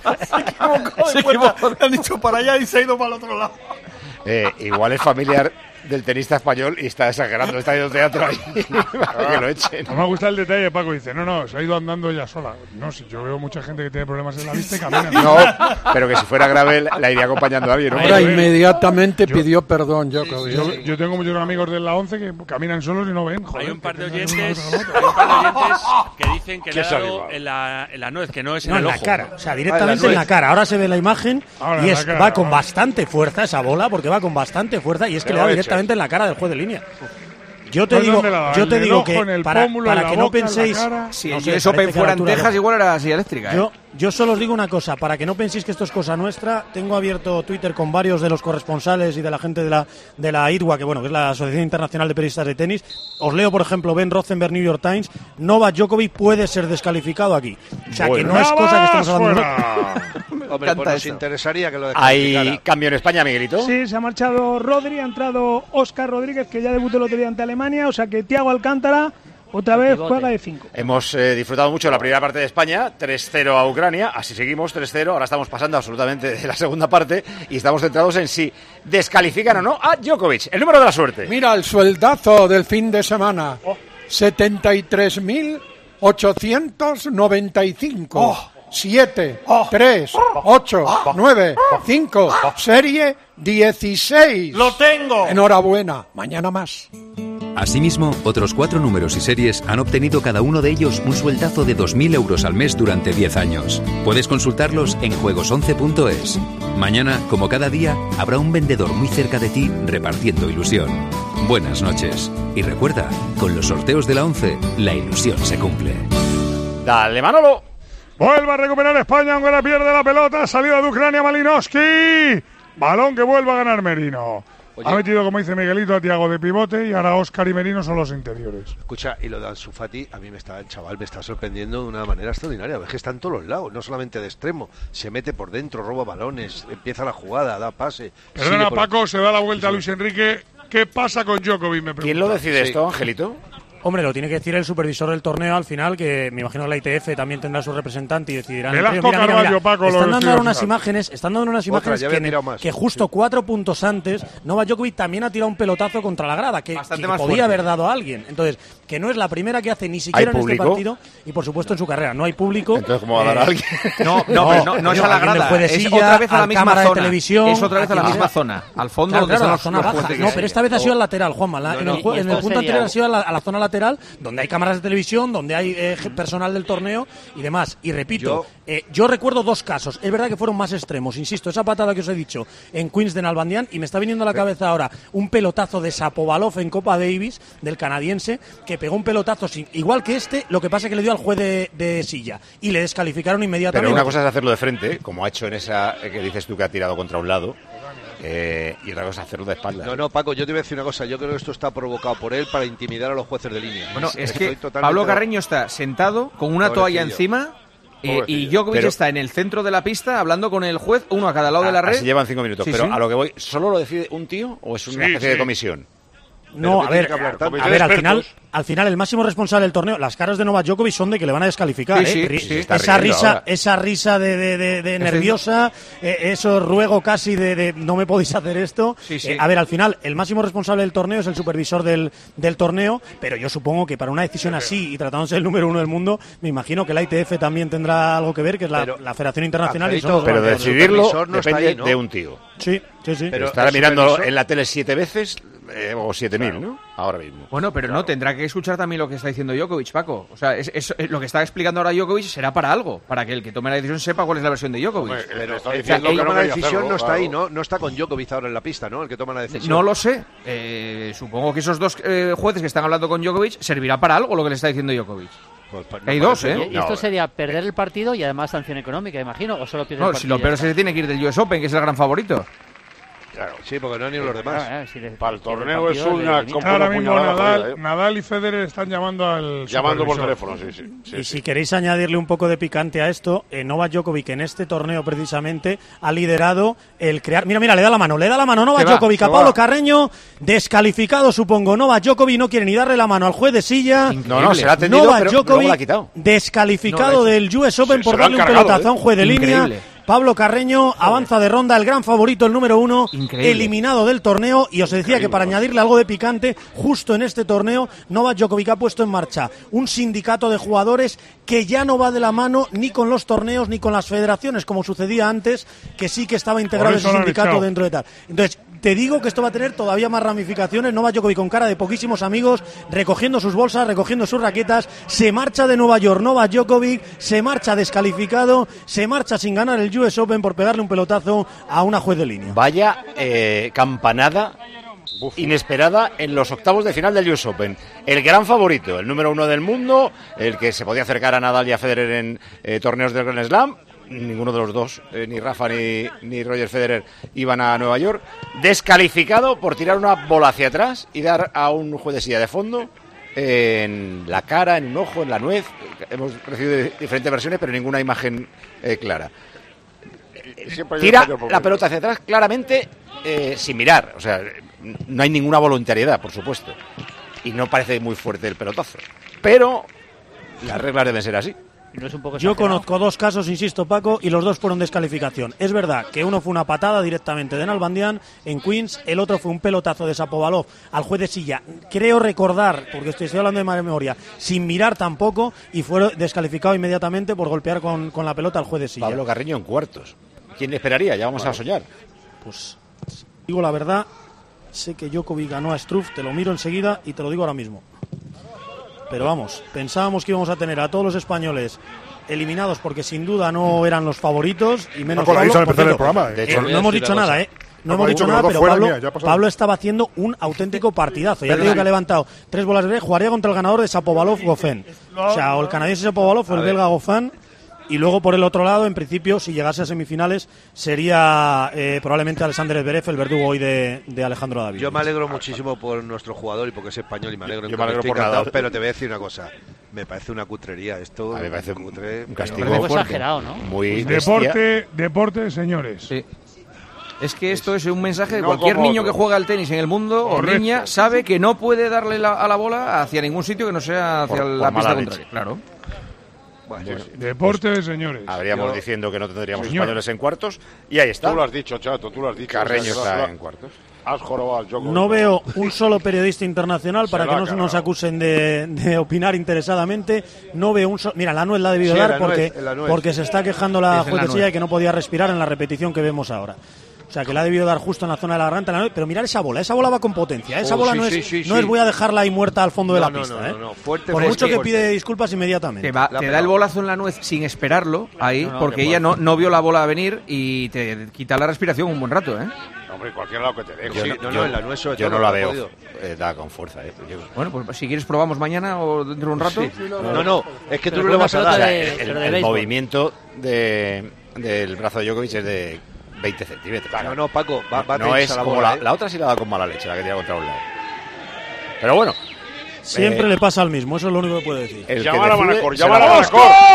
Se equivocó. Han dicho para allá y se ha ido para el otro lado. Eh, igual es familiar del tenista español y está exagerando, está haciendo teatro ahí para que lo echen. No me gusta el detalle, Paco. Dice, no, no, se ha ido andando ella sola. No, si yo veo mucha gente que tiene problemas en la vista y camina. No, pero que si fuera grave la iría acompañando a alguien, ¿no? Ahora Ay, inmediatamente yo- pidió perdón, Djokovic. Yo, yo tengo muchos amigos de la once que caminan solos y no ven. Joder, Hay un par de que tengan una oyentes, cosa con hay otra. un par de oyentes que dicen que ¿Qué le ha se ha dado llevado? en la, en la nuez, que no es en No, el en la ojo. cara, o sea, Ah, directamente en en la la cara. Ahora se ve la imagen Ahora y en la es, cara, va con ahora. bastante fuerza esa bola, porque va con bastante fuerza y es que Pero le da leche. directamente en la cara del juez de línea. Yo te ¿Pues digo, dónde la da? yo ¿En te el digo ojo, que en el para, pómulo, para en la que no boca, en la penséis, cara? Si no el sé, eso parece que a la fueran altura Texas, no. igual era silla eléctrica. ¿eh? Yo, yo solo os digo una cosa, para que no penséis que esto es cosa nuestra, tengo abierto Twitter con varios de los corresponsales y de la gente de la de la I D W A, que bueno, que es la Asociación Internacional de Periodistas de Tenis. Os leo, por ejemplo, Ben Rosenberg, New York Times, Novak Djokovic puede ser descalificado aquí. O sea, que no es cosa que estemos hablando. Hombre, pues encanta nos eso. interesaría que lo ¿Hay descalificara. cambio en España, Miguelito? Sí, se ha marchado Rodri, ha entrado Óscar Rodríguez, que ya debutó el otro día ante Alemania, o sea que Thiago Alcántara otra vez pivote. juega de cinco. Hemos eh, disfrutado mucho de la primera parte de España, tres cero a Ucrania, así seguimos, tres cero, ahora estamos pasando absolutamente de la segunda parte y estamos centrados en si descalifican o no a Djokovic. El número de la suerte. Mira el sueldazo del fin de semana. setenta y tres mil ochocientos noventa y cinco. siete, tres, ocho, nueve, cinco, serie dieciséis. ¡Lo tengo! Enhorabuena, mañana más. Asimismo, otros cuatro números y series han obtenido cada uno de ellos un sueldazo de dos mil euros al mes durante diez años. Puedes consultarlos en juegos once punto es. Mañana, como cada día, habrá un vendedor muy cerca de ti repartiendo ilusión. Buenas noches. Y recuerda, con los sorteos de la once, la ilusión se cumple. Dale, Manolo. Vuelve a recuperar España, aunque la pierde la pelota. Salida de Ucrania, Malinowski. Balón que vuelve a ganar Merino. Oye. Ha metido, como dice Miguelito, a Thiago de pivote y ahora Óscar y Merino son los interiores. Escucha, y lo de Ansu Fati, a mí me está, el chaval me está sorprendiendo de una manera extraordinaria. Es que está en todos los lados, no solamente de extremo. Se mete por dentro, roba balones, empieza la jugada, da pase. Perdona, sigue por- Paco, se da la vuelta a Luis Enrique. ¿Qué pasa con Djokovic? Me pregunto. ¿Quién lo decide Sí. esto, Angelito? Hombre, lo tiene que decir el supervisor del torneo al final, que me imagino que la I T F también tendrá su representante y decidirán. Velasco entre ellos. Mira, mira, Carvalho, mira, Paco, lo están dando decide ahora al unas final. imágenes, están dando unas Otra, imágenes ya que, había en- tirado más. que justo cuatro puntos antes Novak Djokovic también ha tirado un pelotazo contra la grada, que, Bastante que más podía fuerte. haber dado a alguien. Entonces, que no es la primera que hace ni siquiera en este público? partido y por supuesto en su carrera. No hay público. Entonces, ¿cómo va a dar a alguien? No, no, pero no, no es a la alguien del grada. juez de Es silla, otra vez a la al misma cámara de zona. televisión, Es otra vez a la a quien misma sea. zona. Al fondo Claro, donde claro, están la los, zona los baja. jueces de No, pero esta vez ha sido al lateral, Juanma. La- No, en no, el, jue- y en el esto punto sería- anterior ha sido a la, a la zona lateral, donde hay cámaras de televisión, donde hay eh, personal del torneo y demás. Y repito, Yo- eh, yo recuerdo dos casos. Es verdad que fueron más extremos. Insisto, esa patada que os he dicho en Queens de Nalbandián, y me está viniendo a la cabeza ahora un pelotazo de Shapovalov en Copa Davis, del canadiense, que pegó un pelotazo sin- igual que este, lo que pasa es que le dio al juez de, de silla y le descalificaron inmediatamente. Pero una cosa es hacerlo de frente, como ha hecho en esa eh, que dices tú que ha tirado contra un lado, eh, y otra cosa es hacerlo de espalda. No, no, Paco, yo te voy a decir una cosa. Yo creo que esto está provocado por él para intimidar a los jueces de línea. Bueno, es Estoy que totalmente- Pablo Carreño está sentado con una toalla Pobrecillo. encima eh, y Pobrecillo. Djokovic Pero- está en el centro de la pista hablando con el juez, uno a cada lado de la red. Así llevan cinco minutos. Sí, pero sí. a lo que voy, ¿solo lo decide un tío o es una Sí, especie sí. de comisión? No, Pero a que tiene ver, que hablar tanto. a ver, al Expertos. final, al final el máximo responsable del torneo, las caras de Novak Djokovic son de que le van a descalificar. Sí, ¿eh? sí, Ri- sí, está esa riendo risa, ahora. esa risa de, de- de- de nerviosa, eh, eso ruego casi de, de no me podéis hacer esto. Sí, sí. Eh, a ver, al final el máximo responsable del torneo es el supervisor del, del torneo, pero yo supongo que para una decisión así y tratándose del número uno del mundo, me imagino que la I T F también tendrá algo que ver, que es la, Pero, la Federación Internacional. Y son Angelito, los Pero Pero el decidirlo supervisor no está depende ahí, ¿no? de un tío. Sí, sí, sí. Pero Estará el mirando supervisor- en la tele siete veces, eh, o siete mil, ¿no? Ahora mismo. Bueno, pero claro. no, tendrá que escuchar también lo que está diciendo Djokovic, Paco. O sea, es, es, es, lo que está explicando ahora Djokovic será para algo, para que el que tome la decisión sepa cuál es la versión de Djokovic. Hombre, pero está el que diciendo toma que no la quería decisión hacerlo, no está claro. ahí, ¿no? No está con Djokovic ahora en la pista, ¿no? El que toma la decisión. No lo sé. Eh, supongo que esos dos eh, jueces que están hablando con Djokovic servirá para algo lo que le está diciendo Djokovic. Pues, pues, Hay no dos, ¿eh? Y esto sería perder el partido y además sanción económica, imagino, o solo pierde No, el si partido. lo peor es que se tiene que ir del U S Open, que es el gran favorito. Claro, sí, porque no han ido los demás. Claro, si le- Para el si torneo el es partido una le- compra Ahora una mismo puñalada Nadal, jodida, ¿eh? Nadal y Federer están llamando al Llamando por supervisor. teléfono, sí, sí. sí, Y sí. si queréis añadirle un poco de picante a esto, eh, Novak Djokovic en este torneo precisamente ha liderado el crear... Mira, mira, le da la mano, le da la mano Novak Se va, Djokovic a se Pablo va. Carreño, descalificado supongo. Novak Djokovic no quiere ni darle la mano al juez de silla. No, no, se la ha tendido, Novak pero luego Djokovic la ha quitado. descalificado No, la ha del U S Open Se- por se lo han darle un cargado, pelotazo ¿eh? a un juez de Increíble. línea. Pablo Carreño avanza de ronda, el gran favorito, el número uno, Increíble. eliminado del torneo. Y os decía que para añadirle algo de picante, justo en este torneo, Novak Djokovic ha puesto en marcha un sindicato de jugadores que ya no va de la mano ni con los torneos ni con las federaciones, como sucedía antes, que sí que estaba integrado Por ese eso lo han sindicato echado. dentro de tal. Entonces, te digo que esto va a tener todavía más ramificaciones. Novak Djokovic con cara de poquísimos amigos, recogiendo sus bolsas, recogiendo sus raquetas, se marcha de Nueva York. Novak Djokovic se marcha descalificado, se marcha sin ganar el U S Open por pegarle un pelotazo a una juez de línea. Vaya eh, campanada inesperada en los octavos de final del U S Open. El gran favorito, el número uno del mundo, el que se podía acercar a Nadal y a Federer en eh, torneos del Grand Slam. Ninguno de los dos, eh, ni Rafa ni, ni Roger Federer, iban a Nueva York. Descalificado por tirar una bola hacia atrás y dar a un juez de silla de fondo en la cara, en un ojo, en la nuez. Hemos recibido diferentes versiones, pero ninguna imagen eh, clara. Siempre hay Tira un fallo por la medio. pelota hacia atrás claramente eh, sin mirar. O sea, no hay ninguna voluntariedad, por supuesto. Y no parece muy fuerte el pelotazo. Pero las reglas deben ser así. ¿No es un poco Yo exagerado? conozco dos casos, insisto, Paco, y los dos fueron descalificación. Es verdad que uno fue una patada directamente de Nalbandian en Queens, el otro fue un pelotazo de Shapovalov al juez de silla. Creo recordar, porque estoy, estoy hablando de mala memoria, sin mirar tampoco, y fue descalificado inmediatamente por golpear con, con la pelota al juez de silla. Pablo Carreño en cuartos. ¿Quién le esperaría? Ya vamos a soñar. Pues digo la verdad, sé que Djokovic ganó a Struff, te lo miro enseguida y te lo digo ahora mismo. Pero vamos, pensábamos que íbamos a tener a todos los españoles eliminados porque sin duda no eran los favoritos y menos Paco, lo ha dicho al Pablo. empezar el Por cierto, programa, ¿eh? eh, De hecho, no voy a hemos decir dicho una nada, cosa. ¿eh? No Paco hemos ha dicho dicho que nada, los dos pero fuera, Pablo, mira, ya ha pasado. Pablo estaba haciendo un auténtico partidazo. Ya te digo Verdad. que ha levantado tres bolas de jugaría contra el ganador de Shapovalov-Goffin. O sea, o el canadiense Shapovalov o el belga Goffin. Y luego, por el otro lado, en principio, si llegase a semifinales, sería eh, probablemente Alexander Zverev, el verdugo hoy de, de Alejandro David. Yo me alegro muchísimo por nuestro jugador y porque es español y me alegro. Yo me alegro estoy por encantado, Nadal. pero te voy a decir una cosa. Me parece una cutrería esto. A mí me parece cutre, un castigo Un poco fuerte. exagerado, ¿no? Muy bestia. Deporte, deporte, señores. Sí. Es que esto es un mensaje de No cualquier como niño otro. que juega al tenis en el mundo Correcto. o niña sabe que no puede darle la- a la bola hacia ningún sitio que no sea hacia Por- la por pista mala contraria. leche. Claro. Bueno, Deporte, señores. Habríamos Yo- diciendo que no tendríamos Señor. españoles en cuartos. Y ahí está. Tú lo has dicho, Chato, tú lo has dicho. Carreño O sea, está que en cuartos. Has jorobado al Djokovic. No veo un solo periodista internacional para Se que lo ha no se nos cargado. acusen de, de opinar interesadamente. No veo un solo. Mira, la Anuel la ha debido Sí, dar la Anuel, porque, la Anuel. porque se está quejando la Es el juez de Anuel. silla de que no podía respirar en la repetición que vemos ahora. O sea, que la ha debido dar justo en la zona de la garganta. la Anuel, Pero mirar esa bola, esa bola va con potencia. Esa Oh, bola sí, no, es, sí, sí, no sí. es voy a dejarla ahí muerta al fondo de No, la no, pista. no, ¿eh? no, no. Fuerte, Por fuerte, mucho que fuerte. pide disculpas inmediatamente. Te, va- La te ha da el pegado. bolazo en la nuez sin esperarlo ahí, No, no, porque qué ella no, fuerte. no vio la bola venir y te quita la respiración un buen rato, ¿eh? Hombre, cualquier lado que te deje. Yo Sí, no, no, no, yo- en la nuez sobre yo todo no la no ha veo. podido. eh, da con fuerza. Eh. Yo- Bueno, pues si quieres probamos mañana o dentro de un rato. Sí. No, no, es que tú Pero no le con vas a una dar. pelota O sea, de- el, pero de el béisbol. movimiento de, del brazo de Djokovic es de veinte centímetros. No, no, Paco, va, va no tensa es la como bola, la, ¿eh? la otra sí la da con mala leche, la que tira contra un lado. Pero bueno, Siempre eh, le pasa al mismo, eso es lo único que puede decir. el que Llamar a decide Manacor, será llamar a Manacor.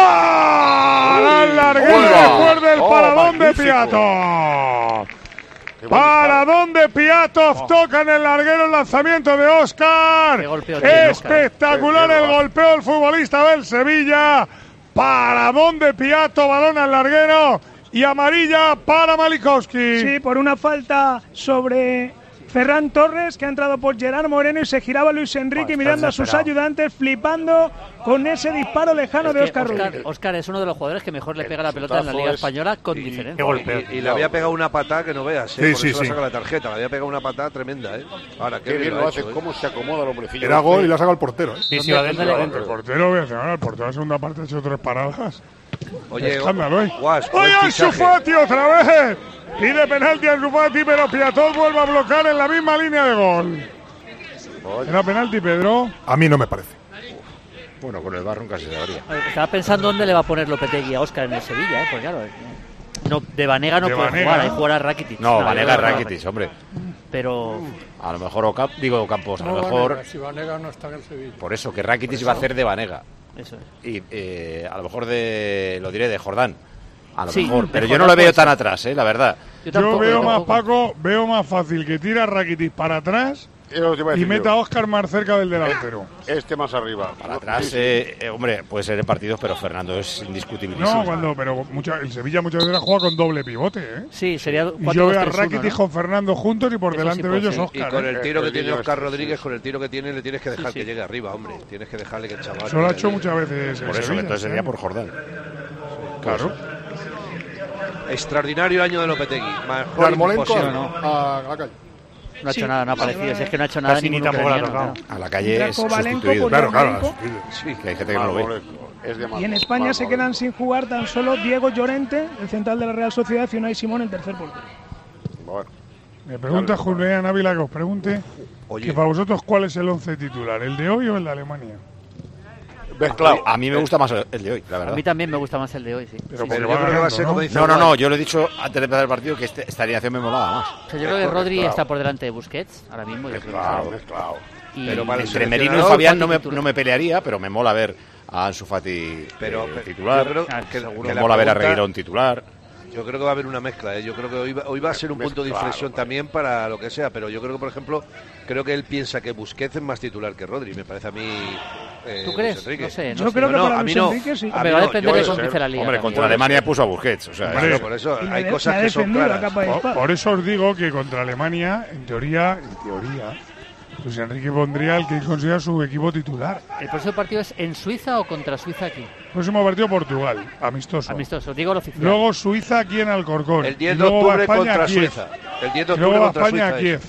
Manacor. ¡Al larguero Uy, después del oh, paradón de magnífico. Piatov! Qué buen Paradón de Piatov, toca en el larguero el lanzamiento de Oscar. Qué golpeo tiene, Óscar. Espectacular Qué el bien, golpeo del futbolista del Sevilla. Paradón de Piatov, balón al larguero y amarilla para Malikowski. Sí, por una falta sobre Ferran Torres, que ha entrado por Gerard Moreno y se giraba Luis Enrique Buah, mirando a sus ayudantes, flipando con ese disparo lejano de Óscar Rodríguez. Óscar es uno de los jugadores que mejor le pega la pelota en la Liga Española con y, diferencia. Y, y, y le había pegado una patada que no veas, ¿eh? Sí, por sí, eso sí. le saca la tarjeta, le había pegado una patada tremenda, ¿eh? Ahora, qué, Qué bien lo hace, hecho, ¿eh? cómo se acomoda el hombrecillo. Era gol y la saca el portero. ¿eh? Sí, sí, va dentro. El portero, voy a decir, ahora, el portero en la segunda parte ha hecho tres paradas. Oye, escándalo, ¿eh? Guas, ¡Oye, buen Ansu fichaje. Fati otra vez! Pide penalti a Ansu Fati, pero Piatón vuelve a bloquear en la misma línea de gol. ¿Era penalti, Pedro? A mí no me parece. Bueno, con el barro nunca se sabría. Estaba pensando dónde le va a poner Lopetegui a Óscar en el Sevilla, ¿eh? Pues claro, no, de Vanega no De puede Vanega, jugar, ¿no? ahí jugará Rakitic. No, Nah, Vanega yo creo que Rakitic, hombre. Pero A lo mejor Ocamp, digo Campos, a No, lo mejor Vanega, si Vanega no está en el Sevilla. por eso que Rakitic va a hacer de Vanega. Eso es. Y eh, a lo mejor de lo diré de Jordán. A lo Sí, mejor, de pero yo Jordán no lo veo puede tan ser. atrás, eh, la verdad. Yo Yo, tampoco, veo yo más, tampoco. Paco, veo más fácil que tira Rakitic para atrás y meta a Óscar más cerca del delantero. Este más arriba. Para atrás, eh, eh, hombre, puede ser en partidos, pero Fernando es indiscutible. No, cuando, pero mucha, el Sevilla muchas veces juega con doble pivote, ¿eh? Sí, sería Y yo veo a cuatro dos tres uno, Rakitic ¿no? con Fernando juntos y por Eso delante sí de puede ellos ser. Óscar. Y con ¿eh? el tiro que El tiene niño Óscar este, Rodríguez, sí. con el tiro que tiene, le tienes que dejar Sí, sí. que llegue arriba, hombre. Tienes que dejarle que el chaval. Eso lo ha que hecho llegue. muchas veces el Por eso, Sevilla, entonces sería ¿eh? por Jordán. Claro. Extraordinario año de Lopetegui. Mejor Yarmolenko imposible. no. a la calle. No ha hecho Sí, nada, no ha sí, aparecido. sí. Si es que no ha hecho nada Casi ni ningún tampoco la ha ucraniano, tocado. claro. A la calle es Kovalenko sustituido. por Claro, claro. Yarmolenko. Sí, que hay gente que no lo ve. Es de Y en España se quedan sin jugar tan solo Diego Llorente, el central de la Real Sociedad, y Unai Simón, el tercer portero. Bueno, Me pregunta Julián Ávila que os pregunte Oye. que para vosotros cuál es el once titular, el de hoy o el de Alemania. ves, claro. A mí me gusta más el de hoy, la A verdad. mí también me gusta más el de hoy, sí. Pero, Pero porque yo va creo que va a ganando, ser ¿no? como dice No, no, Juan. no, yo lo he dicho antes de empezar el partido que este- esta alineación me molaba más. O sea, yo creo que Rodri está por delante de Busquets ahora mismo. Yo creo que Claro, sí. ves, claro. Y Pero para el Entre seleccionador, Merino y Fabián Fati no me, titular. no me pelearía, pero me mola ver a Ansu Fati Pero, eh, pero titular. yo creo Ah, que, seguro. que Me la mola ver a pregunta- Reguilón titular. Yo creo que va a haber una mezcla, ¿eh? Yo creo que hoy va, hoy va a ser un punto de Claro, inflexión claro. también para lo que sea, pero yo creo que, por ejemplo, creo que él piensa que Busquets es más titular que Rodri, me parece a mí. Eh, ¿Tú Luis crees? Enrique. No sé, no Yo sé. creo que No, para a mí Luis no. Enrique sí. A Me mí va a no, depender yo de eso- cómo empiece la liga. Hombre, también. contra Alemania puso a Busquets. O sea, Hombre, Claro, por eso Y hay le- cosas le ha que son defendido a claras. capa y Por, espada. por eso os digo que contra Alemania, en teoría, en teoría, Luis Enrique pondría el que considera su equipo titular. ¿El próximo partido es en Suiza o contra Suiza aquí? Próximo partido Portugal, amistoso. Amistoso, digo lo oficial. Luego Suiza aquí en Alcorcón. El diez Y de luego va octubre España contra a Kiev. Suiza. El diez de Y luego octubre va contra España a Suiza. Kiev.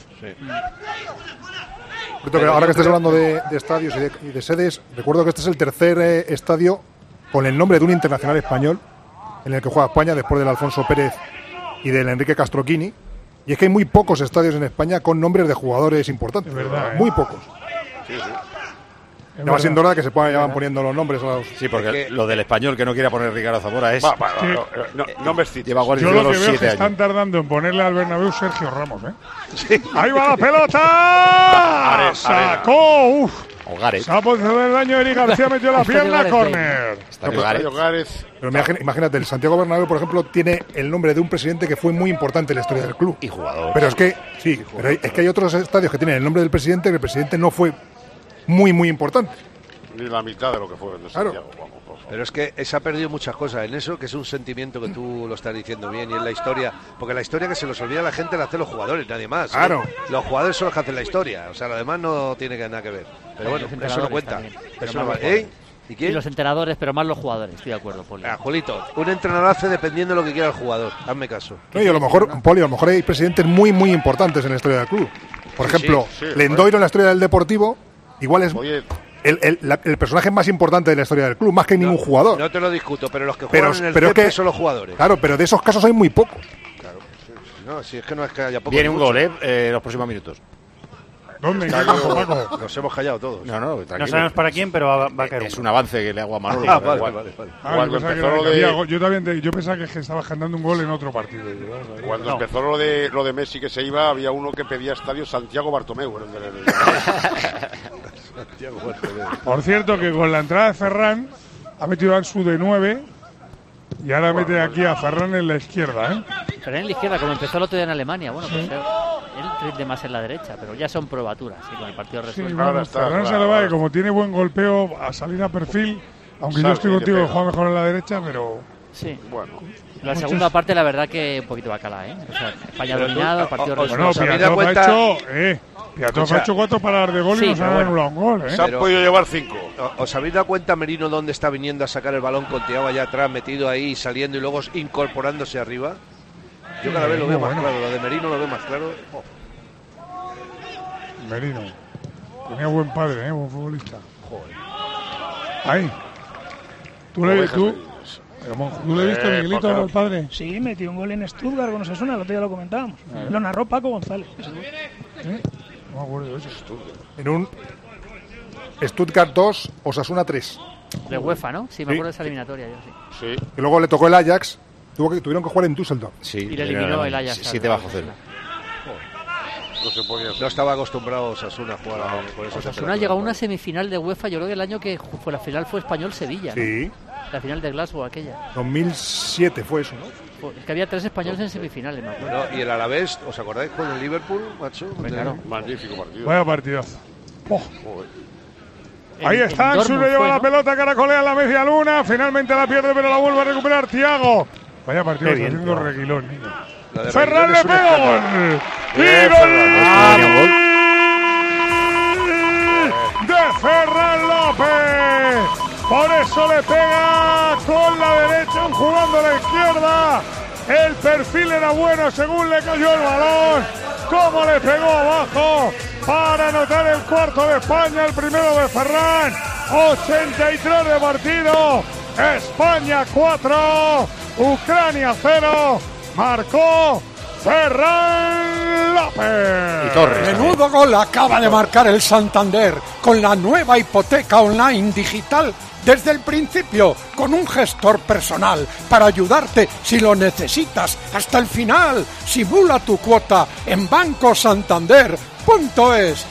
Sí. Cierto que ahora que estés hablando de, de estadios y de, y de sedes, recuerdo que este es el tercer eh, estadio con el nombre de un internacional español en el que juega España después del Alfonso Pérez y del Enrique Castroquini. Y es que hay muy pocos estadios en España con nombres de jugadores importantes. Es verdad, ¿eh? Muy pocos. Sí, sí. Es Ya va siendo verdad. hora que se puedan, ya van poniendo los nombres a los... Sí, porque Es que- lo del español que no quiera poner Ricardo Zamora es. Va, va, va, Sí. no, no, no me excites. Lleva guardia Yo lo que los veo es que siete están años. tardando en ponerle al Bernabéu Sergio Ramos, ¿eh? ¡Ahí va la pelota! Ares, ¡Sacó! ¡Uf! O Gareth. Se ha podido el daño, Eric García metió la Estadio pierna, Gareth córner. Estadio Gareth. Estadio Gareth. Pero imagina- imagínate, el Santiago Bernabéu, por ejemplo, tiene el nombre de un presidente que fue muy importante en la historia del club. Y jugador. Pero es que, sí, pero hay- es que hay otros estadios que tienen el nombre del presidente que el presidente no fue muy, muy importante. Ni la mitad de lo que fue el de Claro. Santiago. Vamos, por favor. Pero es que se ha perdido muchas cosas en eso, que es un sentimiento que tú lo estás diciendo bien, y es la historia. Porque la historia que se los olvida a la gente la hacen los jugadores, nadie más. ¿eh? Claro. Los jugadores son los que hacen la historia, o sea, lo demás no tiene que nada que ver. Pero bueno, Los eso no entrenadores cuenta. también, pero Eso más no los vale. ¿Eh? ¿Y Y quién? los entrenadores, pero más los jugadores, estoy de acuerdo, Poli. Ah, Julito, un entrenador hace dependiendo de lo que quiera el jugador. Hazme caso. No, y a lo mejor, Poli, a lo mejor hay presidentes muy, muy importantes en la historia del club. Por Sí, ejemplo, sí, sí, Lendoiro en la historia del Deportivo, igual es Oye, el, el- la- el personaje más importante de la historia del club, más que ningún jugador. No te lo discuto, pero los que Pero- juegan en el pero es césped que- son los jugadores. Claro, pero de esos casos hay muy pocos. Claro. Sí, sí, no, si es que no es que haya poco. Viene un gol, ¿eh? eh, los próximos minutos. ¿Dónde? ¿En qué campo, Paco? Nos hemos callado todos. No, no, tranquilo. No sabemos para quién, pero va, va a caer Es uno. un avance que le hago a Manolo. Ah, pero vale, igual. vale, vale. Ah, yo, Cuando pensaba que empezó era lo que de- había gol. Yo también te- yo pensaba que estabas cantando un gol en otro partido. cuando No. empezó lo de, lo de Messi que se iba, había uno que pedía estadio Santiago Bartomeu. Era el del- Santiago Bartomeu. Por cierto, que con la entrada de Ferran ha metido a Ansu de nueve y ahora mete aquí a Ferran en la izquierda, ¿eh? Pero en la izquierda, como empezó el otro día en Alemania, bueno, pues eh, él rinde más en la derecha, pero ya son probaturas, sí, con el partido Sí, resuelto. bueno, Ahora está, Ferran claro, se le va ahora y como tiene buen golpeo a salir a perfil, aunque yo Sabe estoy que contigo que pega. juega mejor en la derecha, pero Sí. Bueno, La Muchos- segunda parte, la verdad que un poquito bacala, ¿eh? O sea, España dominado, el partido Bueno, resuelto. Piatov ha hecho, eh, Piatov ha Escucha. hecho cuatro paradas de gol y Sí, nos pero han bueno. anulado un gol, ¿eh? Se han Pero- podido llevar cinco. ¿O- ¿Os habéis dado cuenta, Merino, dónde está viniendo a sacar el balón con Thiago allá atrás, metido ahí, saliendo y luego incorporándose arriba? Yo cada Sí, vez lo veo muy más bueno. claro, lo de Merino lo veo más claro. Oh, Merino. Tenía buen padre, ¿eh? Buen futbolista. Ahí. ¿Tú le, Ovejas tú, medidas. pero, Monjo, ¿tú le has visto, Eh, Miguelito, ¿por qué no? al padre? Sí, metió un gol en Stuttgart con Osasuna, el otro día lo comentábamos. Lo narró Paco González. ¿Eh? No me acuerdo de eso. En un Stuttgart dos, Osasuna tres. De UEFA, ¿no? Sí, me Sí. acuerdo de esa eliminatoria, yo sí. Sí. Y luego le tocó el Ajax. Tuvo que, tuvieron que jugar en Düsseldorf. Sí, Y le eliminó el Ajax. siete bajo cero. No se podía hacer. No estaba acostumbrado Osasuna a jugar a- por eso. Osasuna ha llegado a una semifinal de UEFA, yo creo que el año que ju- fue la final fue Español-Sevilla, ¿no? Sí. La final de Glasgow, aquella. dos mil siete fue eso, ¿no? Fue- Es que había tres españoles en semifinales, me acuerdo. No, y el Alavés, ¿os acordáis con el Liverpool, macho? Pues claro. Magnífico partido. Vaya partidazo. Oh. Joder. Ahí En- está, en Ansu le Dortmund lleva fue, la ¿no? pelota, caracolea en la media luna, finalmente la pierde pero la vuelve a recuperar Thiago. Vaya partido, Qué está bien, haciendo Thiago. Reguilón, niño. La de Ferran Reguilón le es un pega escándalo. gol. Bien, ¡Y Ferran, gol! De Ferran López. Por eso le pega con la derecha, jugando a la izquierda. El perfil era bueno según le cayó el balón. Cómo le pegó abajo para anotar el cuarto de España, el primero de Ferran. ochenta y tres de partido. España cuatro, Ucrania cero. Marcó Ferran López. Y Torres. Menudo gol acaba de marcar el Santander con la nueva hipoteca online digital desde el principio, con un gestor personal para ayudarte si lo necesitas hasta el final. Simula tu cuota en banco santander punto es.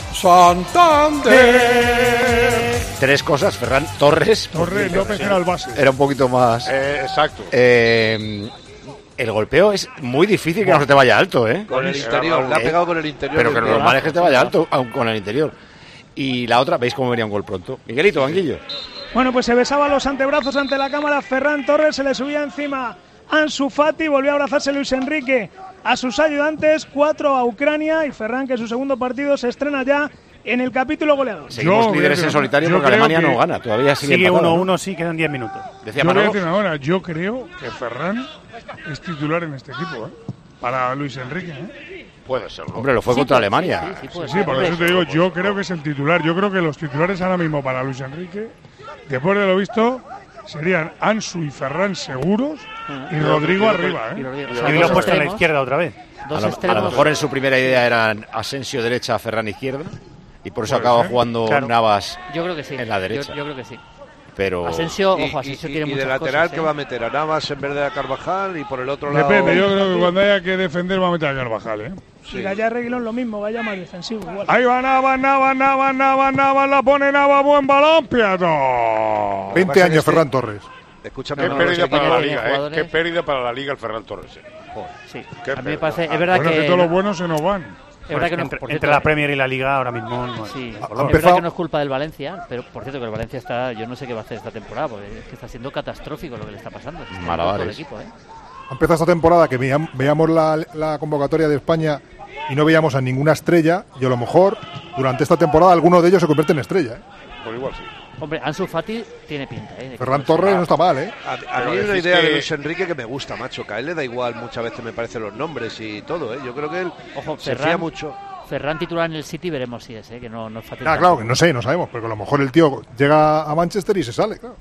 Santander. Tres cosas, Ferran Torres. Torres López era el base. Era un poquito más. Eh, exacto. Eh, el golpeo es muy difícil que no se te vaya alto, ¿eh? Con el interior, le ha pegado con el interior. Pero que del lo pie. normal es que te vaya alto, aun con el interior. Y la otra, ¿veis cómo venía un gol pronto? Miguelito, Banquillo. Bueno, pues se besaba los antebrazos ante la cámara Ferran Torres, se le subía encima Ansu Fati, volvió a abrazarse Luis Enrique a sus ayudantes, cuatro a Ucrania, y Ferran, que en su segundo partido se estrena ya en el capítulo goleador. Seguimos Yo líderes creo- en solitario yo porque creo Alemania que- no gana, todavía sigue, Sigue empatado, uno ¿no? uno, sí, quedan diez minutos. Decía Yo voy a Manolo. decir ahora, yo creo que Ferran es titular en este equipo, ¿eh? Para Luis Enrique, ¿eh? Puede serlo. Hombre, lo fue Sí, contra pues, Alemania. sí, sí, puede Sí, ser. por Hombre, eso te digo, yo creo que es el titular. Yo creo que los titulares ahora mismo para Luis Enrique, después de lo visto, serían Ansu y Ferran seguros y Rodrigo arriba, y ¿eh? Rodrigo- o Y sea, hoy lo dos ha puesto en la extremos, izquierda otra vez. dos A lo, a extremos. lo mejor en su primera idea eran Asensio derecha, Ferran izquierda. Y por eso Puede acaba ser. jugando Claro. Navas Yo creo que sí. en la Yo- derecha. Yo, creo que sí. Pero Asensio, Y, ojo, y- Asensio y- tiene y de muchas lateral, cosas, que ¿eh? va a meter a Navas en vez de a Carvajal, y por el otro lado. Depende, yo creo que cuando haya que defender va a meter a Carvajal, ¿eh? Y Gallar Reguilón lo mismo, vaya más defensivo igual. Ahí va Navas, Navas, Navas, Navas, Navas, la pone Navas, buen balón, Piatov. veinte pasa años que este- Ferran Torres. Escúchame, Qué no, pérdida no, para tiene la bien liga, ¿eh? jugadores. Qué pérdida para la liga el Ferran Torres. ¿eh? Sí, Qué a mí me pena. parece, es verdad Bueno, que que, todos los buenos se nos van. es verdad que no, entre, por entre cierto, la Premier y la Liga ahora mismo no es. sí, Ha es verdad empezado- que no es culpa del Valencia, pero por cierto que el Valencia está, yo no sé qué va a hacer esta temporada, porque es que está siendo catastrófico lo que le está pasando. Se está yendo Malabares. todo el equipo, ¿eh? Ha empezado esta temporada que veíam- veíamos la, la convocatoria de España y no veíamos a ninguna estrella, y a lo mejor durante esta temporada alguno de ellos se convierte en estrella, ¿eh? Por igual sí. Hombre, Ansu Fati tiene pinta, ¿eh? de que Ferran puede ser. Torres no está mal, ¿eh? A, a Pero mí hay una decís idea que- de Luis Enrique que me gusta, macho. Que a él le da igual muchas veces, me parecen los nombres y todo, ¿eh? Yo creo que él Ojo, se Ferran- fía mucho. Ferran titular en el City, veremos si es, ¿eh? Que no, no es fácil. Ah, claro, que no sé, no sabemos, porque a lo mejor el tío llega a Manchester y se sale, claro.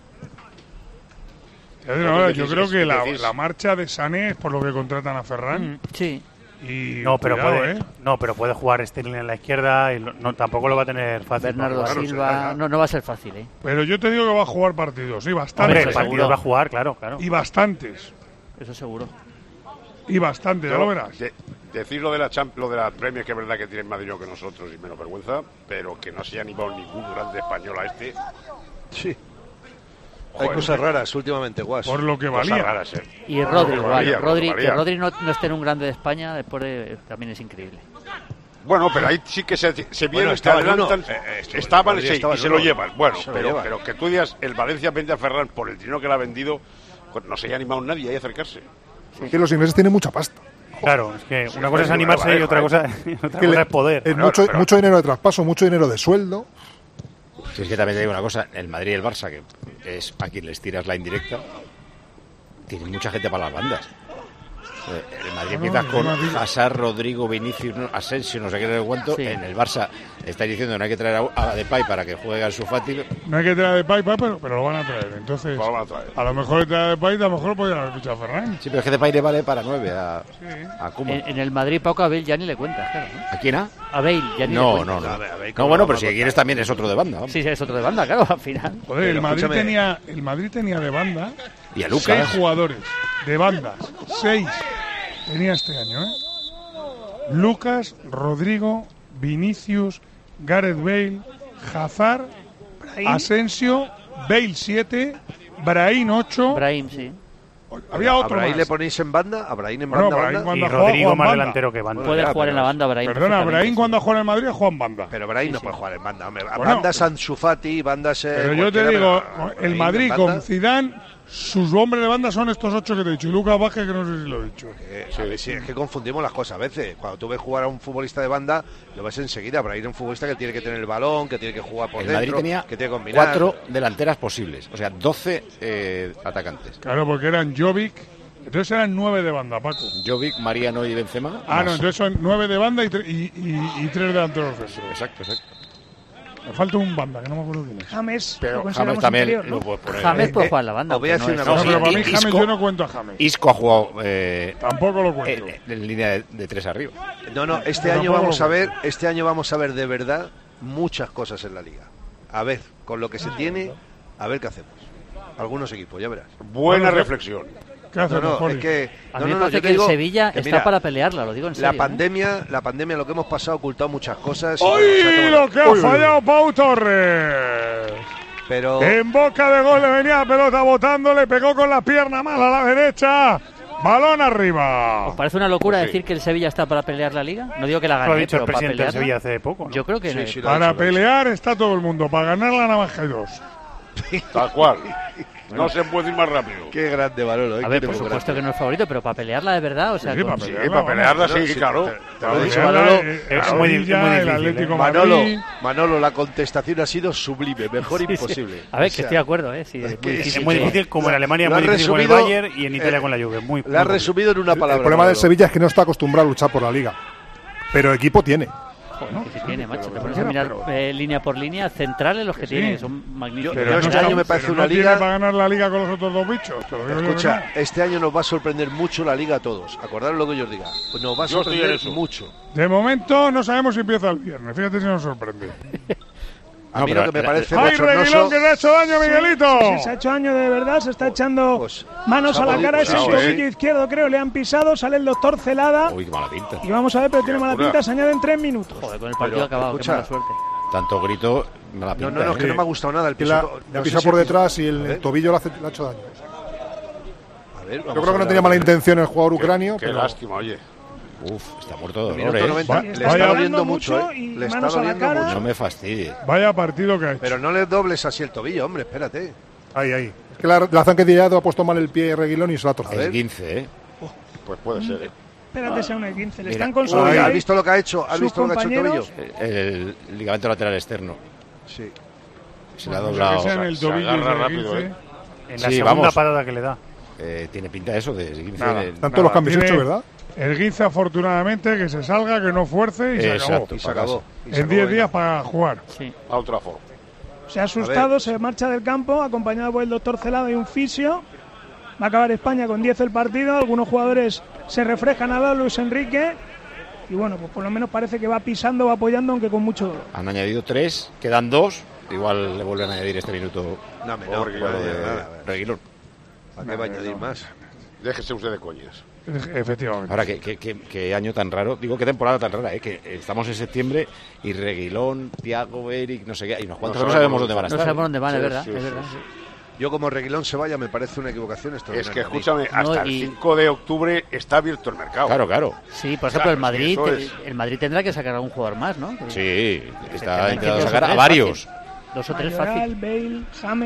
Te digo ahora, Decís- yo creo que la, decís- la marcha de Sané es por lo que contratan a Ferran. Mm, sí. Y No, pero cuidado, puede, ¿eh? no, pero puede jugar Sterling en la izquierda y lo- no, tampoco lo va a tener fácil. Bernardo Claro, Silva, no, no va a ser fácil, ¿eh? Pero yo te digo que va a jugar partidos, y Hombre, bastantes. el partido seguro. va a jugar, claro, claro. Y bastantes. Eso seguro. Y bastantes, ya Yo, lo verás. de- decir lo de la Champ- lo de la Premier, que es verdad que tienen más dinero que nosotros y menos vergüenza, pero que no se haya animado ningún grande español a este. Sí. Hay Joder, cosas raras últimamente, Guas. Por lo que cosas valía. raras, ¿eh? Y Por lo Rodri, que igual. valía, por lo Rodri, que que valía. Rodri no, no esté en un grande de España, después de- también es increíble. Bueno, pero ahí sí que se, se viene, Bueno, te estaba en uno. adelantan, Eh, eh, esto- estaban Rodri sí, estaba y en se uno. lo llevan. Bueno, Se lo pero, llevan. pero que tú digas, el Valencia vende a Ferran por el dinero que le ha vendido, pues no se haya animado nadie ahí a acercarse. Es que los ingleses tienen mucha pasta. Claro, es que una cosa es animarse y otra cosa, otra cosa es poder. Es mucho, mucho dinero de traspaso, mucho dinero de sueldo. Si es que también te digo una cosa, el Madrid y el Barça, que es a quien les tiras la indirecta, tienen mucha gente para las bandas. El Madrid No, empieza no, con no, no, Hazard, Rodrigo, Vinicius, no, Asensio, no sé qué, no sé cuánto. Sí. En el Barça está diciendo que no hay que traer a, a Depay para que juegue a Ansu Fati. No hay que traer de Depay, pero, pero lo van a traer. Entonces, Lo van a traer. a lo mejor el traer de Depay, a lo mejor podrían haber fichado a Ferran. Sí, pero es que Depay le vale para nueve a, a Koeman. En, en el Madrid, Paco, a Bale ya ni le cuenta, claro, ¿no? ¿A quién ha? A Bale ya ni le No, cuenta. no, no. A ver, a ver, No, ¿cómo bueno, lo pero vamos si a quieres contar? también es otro de banda. Vamos. Sí, sí, es otro de banda, claro, al final. Joder, el Pero Madrid, escúchame. tenía, el Madrid tenía de banda Y a seis Lucas. jugadores de bandas. Seis tenía este año, ¿eh? Lucas, Rodrigo, Vinicius, Gareth Bale, Hazard, Brahim. Asensio, Bale siete, Brahim ocho. Brahim, sí. Había otro ¿A Brahim más. le ponéis en banda? ¿A Brahim en Bueno, banda? Brahim banda? cuando Y ha jugado, Rodrigo juega en más banda. delantero que banda. Puede ya, jugar en la pero- banda Brahim. Perdona, perfectamente, Brahim sí. cuando ha jugado en el Madrid ha jugado en banda. Pero Brahim Sí, no sí. puede jugar en banda. Hombre. A Bueno, bandas Ansu Fati, bandas... eh, Pero yo te cualquiera, digo, pero el Brahim Madrid en banda, con Zidane, sus hombres de banda son estos ocho que te he dicho. Y Lucas Vázquez, que no sé si lo he dicho. eh, a ver, sí, es que confundimos las cosas a veces. Cuando tú ves jugar a un futbolista de banda, lo ves enseguida. Brahim es un futbolista que tiene que tener el balón, que tiene que jugar por El dentro, Madrid tenía que tiene que combinar. cuatro delanteras posibles, o sea, doce eh, atacantes. Claro, porque eran Jovic. Entonces eran nueve de banda, Paco. Jovic, Mariano y Benzema. Ah, más- no, entonces son nueve de banda y, tre- y, y, y tres delanteros centros. Exacto, exacto. Me falta un banda, que no me acuerdo quién es. James, Pero lo James consideramos también interior, lo ¿no? puedes poner. James Eh, puede eh, jugar en la banda. os voy a aunque decir no una No, es- pero para mí Isco- James yo no cuento a James. Isco ha jugado eh, Tampoco lo cuento. eh, en línea de, de tres arriba. No, no, este Pero año tampoco vamos lo a ver, este año vamos a ver de verdad muchas cosas en la liga. A ver, con lo que se tiene, a ver qué hacemos. Algunos equipos, ya verás. Buena Bueno, reflexión. ¿Qué hace No, no, mejor? es que A no, mí no, me no, parece yo te que el digo Sevilla que está mira, para pelearla, lo digo en serio. La ¿eh? pandemia, la pandemia, lo que hemos pasado ha ocultado muchas cosas. y ¡Uy! bueno, se ha tomado- Lo que ha Uy, uy, uy. fallado Pau Torres. Pero En boca de gol le venía la pelota botando, le pegó con la pierna mala a la derecha. Balón arriba. ¿Os parece una locura Sí. decir que el Sevilla está para pelear la liga? No digo que la Lo ha gane, dicho el pero para presidente de pelearla. Sevilla hace poco, ¿no? Yo creo que Sí, no. sí, lo ha Para dicho, lo ha dicho. pelear está todo el mundo. Para ganar la navaja hay dos. Tal cual. No se puede ir más rápido. Qué grande Manolo. ¿eh? A ver, Qué por grande. supuesto que no es favorito, pero para pelearla de verdad, o sea, Sí, con- para Sí, pelearla, para pelearla, vamos. sí, Sí, claro. te- te lo he Para dicho, pelearla, Manolo. eh, es el muy di- Sevilla, muy el difícil, Atlético ¿eh? Manolo, Madrid. Manolo, la contestación ha sido sublime, mejor Sí, sí. imposible. A ver, O que sea, estoy de acuerdo, ¿eh? Sí, es, es muy que difícil. Es muy que- difícil, como en Alemania, lo muy has difícil con el resumido, Bayern y en Italia eh, con la Juve. Muy, La has muy resumido en una El palabra. problema del Manolo. Sevilla es que no está acostumbrado a luchar por la liga. Pero equipo tiene. Joder, que sí tiene, macho. Te pero pones a cualquiera, mirar pero- eh, línea por línea, centrales los que Sí. tiene, que son magníficos. Yo- Pero este no, año me parece pero una no tiene liga- para ganar la liga con los otros dos bichos. Te lo digo yo que Escucha, no. este año nos va a sorprender mucho la liga a todos. Acordaros lo que yo os diga. Nos va a Yo estoy en sorprender eso. mucho. De momento no sabemos si empieza el viernes. Fíjate si nos sorprende. A No, mí pero lo que me la- parece ¡Ay, Reguilón, bochornoso... que le ha hecho daño, Miguelito! Sí, se ha hecho daño de verdad, se está echando Pues, manos se ha a la podido- cara, es el cuidado, eh. tobillo izquierdo, creo, le han pisado, sale el doctor Celada Uy, qué mala pinta. y vamos a ver, pero tiene mala locura. pinta, se añaden tres minutos. Joder, con el partido Pero, acabado, escucha, qué mala suerte. Tanto grito, mala No, pinta. no, no, es que ¿eh? no me ha gustado nada el Que piso. la, no la sé pisa si por el detrás y A el ver. tobillo le, hace, le ha hecho daño. A ver, Yo vamos creo a que no ver, tenía a mala ver. intención el jugador ucranio, Qué pero lástima, oye. Uf, está muerto de Minuto dolor, ¿eh? noventa. Va- Le vaya está hablando doliendo mucho, mucho ¿eh? y Le está manos a la doliendo cara. mucho. No me fastidies. Vaya partido que ha hecho. Pero no le dobles así el tobillo, hombre, espérate. ahí, ahí. Es que la, la zanquetillado ha puesto mal el pie Reguilón y se la ha torcido. Es quince, ¿eh? Pues puede ser, ¿eh? Espérate, sea una de quince, le Mira, están Uy, consolando ¿has ahí. visto lo que ha hecho? ¿Has sus visto lo que ha hecho el tobillo? compañeros. El, el ligamento lateral externo. Sí. Se le ha No sé doblado. que sea en el se tobillo agarra de rápido, quince. ¿eh? En la Sí, segunda vamos. parada que le da. Eh, tiene pinta eso de quince. Nada. en el- Están todos los cambios tiene- hechos, ¿verdad? El guince, afortunadamente, que se salga, que no fuerce y se acabó. Exacto. Y se acabó. Y se En acabó, diez venga. días para jugar. Sí. A otra forma. Se ha asustado, se marcha del campo, acompañado por el doctor Celada y un fisio. Va a acabar España con diez el partido. Algunos jugadores se refrescan al lado, Luis Enrique. Y bueno, pues por lo menos parece que va pisando, va apoyando, aunque con mucho dolor. Han añadido tres, quedan dos. Igual le vuelven a añadir este minuto. No, me no, Porque no, ya no, de- nada, a ver. Reguilón. ¿Para qué va a añadir más? Déjese usted de coñas. Efectivamente. Ahora, ¿qué, qué, qué- qué año tan raro. Digo, qué temporada tan rara, ¿eh? Que estamos en septiembre y Reguilón, Thiago, Eric, no sé qué. Y unos cuantos No no sabemos sabemos dónde van a No estar. sabemos dónde van, Sí, es verdad. sí, es sí, verdad. sí. Yo como Reguilón se vaya me parece una equivocación Es extraordinaria. que, escúchame, No, hasta y- el cinco de octubre está abierto el mercado. Claro, claro. Sí, por Claro, ejemplo, el es que Madrid, eso te- es- el Madrid tendrá que sacar a un jugador más, ¿no? Sí, está Efectivamente, intentando dos o sacar a tres varios. fácil. Dos o tres Mayoral, fácil. Bale, James.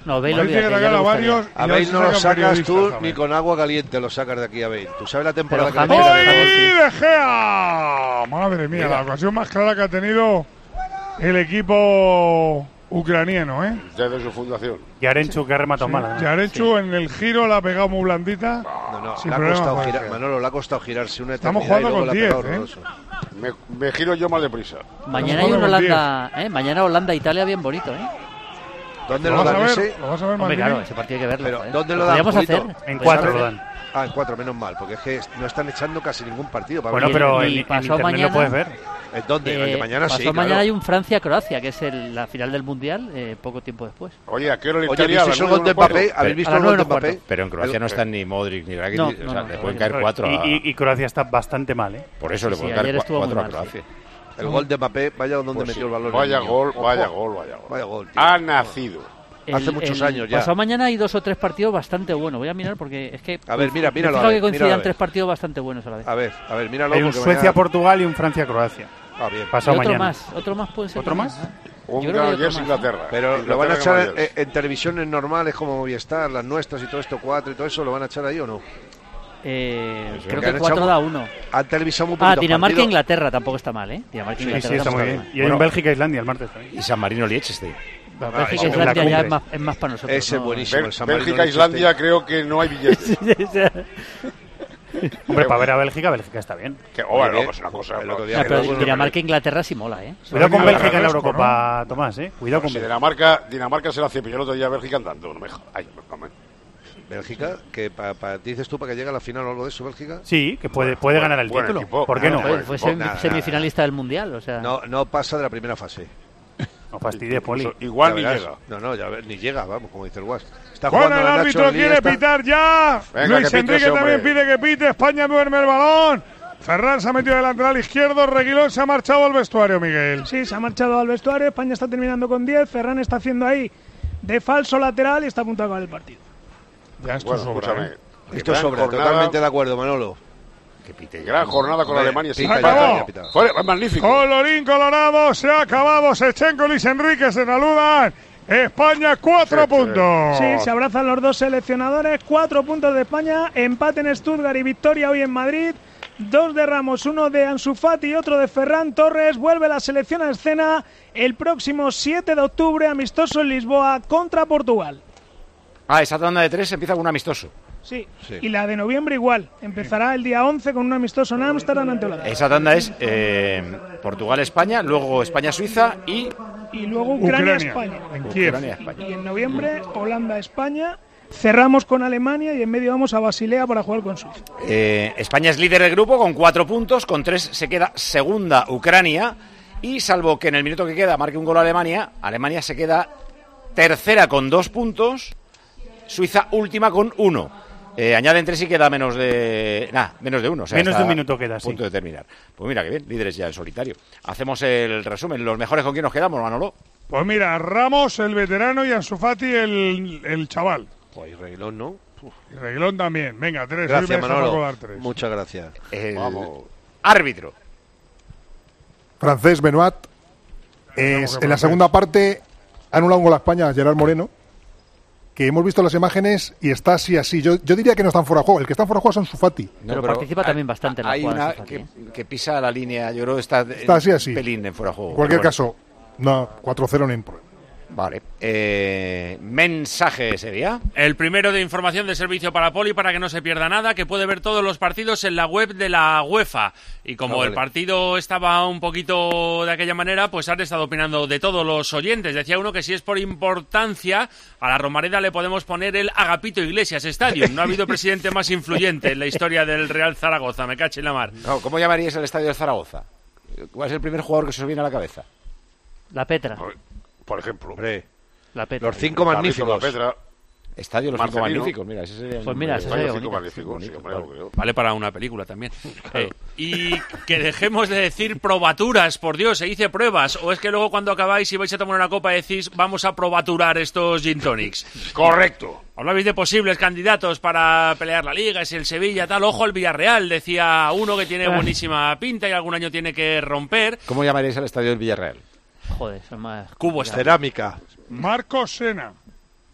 No, Bale, Madrid tiene que olvídate, ya sacar a le varios. gustaría. y A a ver Bale si no lo sacan sacas periodistas tú también. ni con agua caliente lo sacas de aquí a Bale. Tú sabes la temporada Pero que le James- espera. ¡Hoy De Gea! Madre mía, la ocasión más clara que ha tenido el equipo ucraniano, ¿eh? Desde su fundación. Yarenchu, que ha rematado mal. ¿eh? Yarenchu en el giro la ha pegado muy blandita. No, no, sin le ha problema, costado joder. girar, Manolo, le ha costado girarse una Estamos eternidad y jugando luego con le ha pegado diez, ¿eh? horroroso. Me, me giro yo más deprisa. Mañana hay un Holanda, ¿eh? Mañana Holanda-Italia bien bonito, ¿eh? ¿Dónde ¿Lo lo vas dan a ver? ese? ¿Lo vas a ver, Hombre, Maldini? claro, ese partido hay que verlo. Pero, joder. ¿dónde lo ¿Lo dan, podríamos Julito? hacer? En Pues cuatro a lo ver. dan. Ah, en cuatro, menos mal, porque es que no están echando casi ningún partido. Para Bueno, ver pero y en, en pasado internet mañana- lo puedes ver. ¿En dónde? El de Eh, mañana sí, pasado claro. mañana hay un Francia-Croacia, que es el- la final del Mundial, eh, poco tiempo después. Oye, ¿a qué hora en Oye, Italia? ¿visteis A el las gol de nueve menos Mbappé? cuarto. ¿Habéis visto A el las gol de nueve menos Mbappé? Pero en Croacia El- no están ni Modric ni Rakitic, No, o no, sea, no, le pueden no, caer no. cuatro a... Y, y- y Croacia está bastante mal, ¿eh? Por eso le Sí, pueden sí, caer ayer cua- estuvo cuatro muy a mal, Croacia. El gol de Mbappé, vaya donde Pues metió sí. el balón. el Vaya niño. gol, vaya Ojo. gol, vaya gol. Vaya gol, tío. Ha nacido. Hace muchos años ya. Pasado mañana hay dos o tres partidos bastante buenos. Voy a mirar porque es que. A ver, mira, me míralo, he a fijado ver, que coincidan míralo a ver. tres partidos bastante buenos a la vez. A ver, a ver, míralo. Hay un porque mañana- Suecia-Portugal y un Francia-Croacia. Ah, bien. Y Pasado otro mañana. más, otro más puede ser. ¿Otro también, más? ¿eh? Un Yo creo que hay otro Gales más, Inglaterra. Pero lo van a Inglaterra, echar Gales. en, en televisiones normales como Movistar, las nuestras y todo esto, cuatro y todo eso, ¿lo van a echar ahí o no? Eh, Eso, creo que que han cuatro echado- da uno. Han televisado muy Ah, poquitos Dinamarca-Inglaterra tampoco está mal, ¿eh? Sí, Dinamarca-Inglaterra sí, está muy bien. Y hay Bueno. un Bélgica-Islandia el martes también. Y San Marino Liechtenstein. La Ah, Bélgica ese e es Islandia la ya cumbre. es más, es más para nosotros. Ese ¿no? buenísimo. Bel- el San Marino Bélgica, Islandia, creo que no hay billetes. Hombre, para ver a Bélgica, Bélgica está bien. Que, oh, Oye, no, es una cosa. el otro no. día No, que pero luego no- Dinamarca-Inglaterra sí mola, ¿eh? Cuidado con Venga, Bélgica en la Carrasco, Eurocopa, Tomás, ¿eh? Cuidado con Si Bélgica. Dinamarca, Dinamarca se la cepilló el otro día a Bélgica andando, no me jodas. Ay, no me- Bélgica, que pa, pa- dices tú para que llegue a la final o algo de eso, Bélgica. Sí, que puede, puede ganar el buen título. equipo. ¿Por qué no? Ah, Fue, bueno, fue pues sem- nada, semifinalista del Mundial, o sea. No, no pasa de la primera fase. No fastidies, Poli. Incluso- Igual Ya ni verás. llega. No, no, ya ver, ni llega, vamos, como dice el Guas. Está Bueno, jugando el Nacho árbitro en quiere Iniesta. pitar ya. Venga, Luis que pite Enrique ese hombre. también pide que pite. España duerme el balón. Ferran se ha metido de lateral izquierdo. Reguilón se ha marchado al vestuario, Miguel. Sí, se ha marchado al vestuario. España está terminando con diez. Ferran está haciendo ahí de falso lateral y está a punto de acabar el partido. Ya esto Bueno, sobra. escúchame. ¿eh? Esto Gran sobra, jornada- totalmente de acuerdo, Manolo. Que pite. Gran jornada con Hombre, Alemania. pita sí. ya, acabó. ya, pita. Fue magnífico. Colorín colorado, se ha acabado. Sechenko, Luis Enrique se saludan. España, cuatro Sí, sí. puntos. Sí, se abrazan los dos seleccionadores. Cuatro puntos de España. Empate en Stuttgart y victoria hoy en Madrid. Dos de Ramos, uno de Ansu Fati y otro de Ferran Torres. Vuelve la selección a escena el próximo siete de octubre, amistoso en Lisboa contra Portugal. Ah, esa tanda de tres empieza con un amistoso. Sí. Sí. Y la de noviembre igual. Empezará el día once con un amistoso en Ámsterdam ante Holanda. Esa tanda es eh, Portugal-España, luego España-Suiza y Y luego Ucrania, Ucrania-España. en Kiev. Ucrania-España. Y en noviembre Holanda-España. Cerramos con Alemania y en medio vamos a Basilea para jugar con Suiza. Eh, España es líder del grupo con cuatro puntos, con tres se queda segunda Ucrania y salvo que en el minuto que queda marque un gol Alemania, Alemania se queda tercera con dos puntos, Suiza última con uno. Eh, añaden tres y queda menos de nada, menos de uno. O sea, Menos está de un minuto queda, a punto sí. de terminar. Pues mira que bien, líderes ya en solitario. Hacemos el resumen. Los mejores con quién nos quedamos, Manolo. Pues mira, Ramos, el veterano, y Ansu Fati, el, el chaval. Pues Reguilón, ¿no? Uf. Y Reguilón también. Venga, tres. Hoy Gracias, me deja Manolo. Paco dar tres. Muchas gracias. El Vamos. árbitro. Francés Benoit. Es, en la segunda parte ha anulado un gol a España, Gerard Moreno, que hemos visto las imágenes y está así, así. Yo, yo diría que no están fuera de juego. El que está fuera de juego es Ansu Fati. Pero participa hay- también bastante en la Hay jugada, una Ansu Fati, que, ¿eh? que pisa la línea, yo creo que está, Está así, así. un pelín en fuera de juego. En cualquier Pero caso, no, cuatro cero ni en problema. Vale. Eh, mensaje ese día. El primero de información de servicio para Poli para que no se pierda nada, que puede ver todos los partidos en la web de la UEFA. Y como Ah, vale. el partido estaba un poquito de aquella manera, pues han estado opinando de todos los oyentes. Decía uno que si es por importancia, a la Romareda le podemos poner el Agapito Iglesias Stadium. No ha habido presidente más influyente en la historia del Real Zaragoza, me caché en la mar. No, ¿cómo llamaríais el estadio de Zaragoza? ¿Cuál es el primer jugador que se os viene a la cabeza? La Petra. Por ejemplo. Hombre, La Petra. los cinco Carlitos magníficos. La Petra. Estadio Los Cinco Marcelino. Magníficos, mira, ese sería el Pues mira, nombre. ese Estadio sería Cinco bonito. Magníficos, sí, hombre, lo creo. Vale para una película también. Eh, y que dejemos de decir probaturas, por Dios, se dice pruebas. O es que luego cuando acabáis y vais a tomar una copa decís vamos a probaturar estos gin tonics. Correcto. Hablabais de posibles candidatos para pelear la Liga, es el Sevilla, tal. Ojo, el Villarreal, decía uno que tiene buenísima pinta y algún año tiene que romper. ¿Cómo llamaríais al estadio del Villarreal? Joder, son más. Cubo Cerámica. Marcos Sena.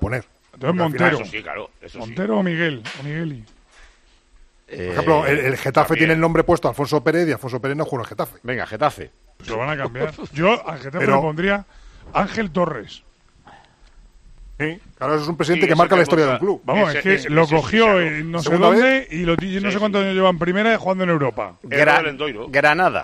poner. Entonces Montero. Eso sí, claro. Eso Montero sí. o Miguel. O Migueli. Por ejemplo, el, el Getafe también. tiene el nombre puesto Alfonso Pérez y Alfonso Pérez no juega en el Getafe. Venga, Getafe. Lo van a cambiar. Yo al Getafe Pero- le pondría Ángel Torres. Sí, claro, eso es un presidente Sí, que ese marca que la historia vota- de un club. Vamos, es que lo cogió en no sé ¿Segunda dónde vez? y lo, y no Sí, sé cuántos años lleva en primera y jugando en Europa. Gra- Granada.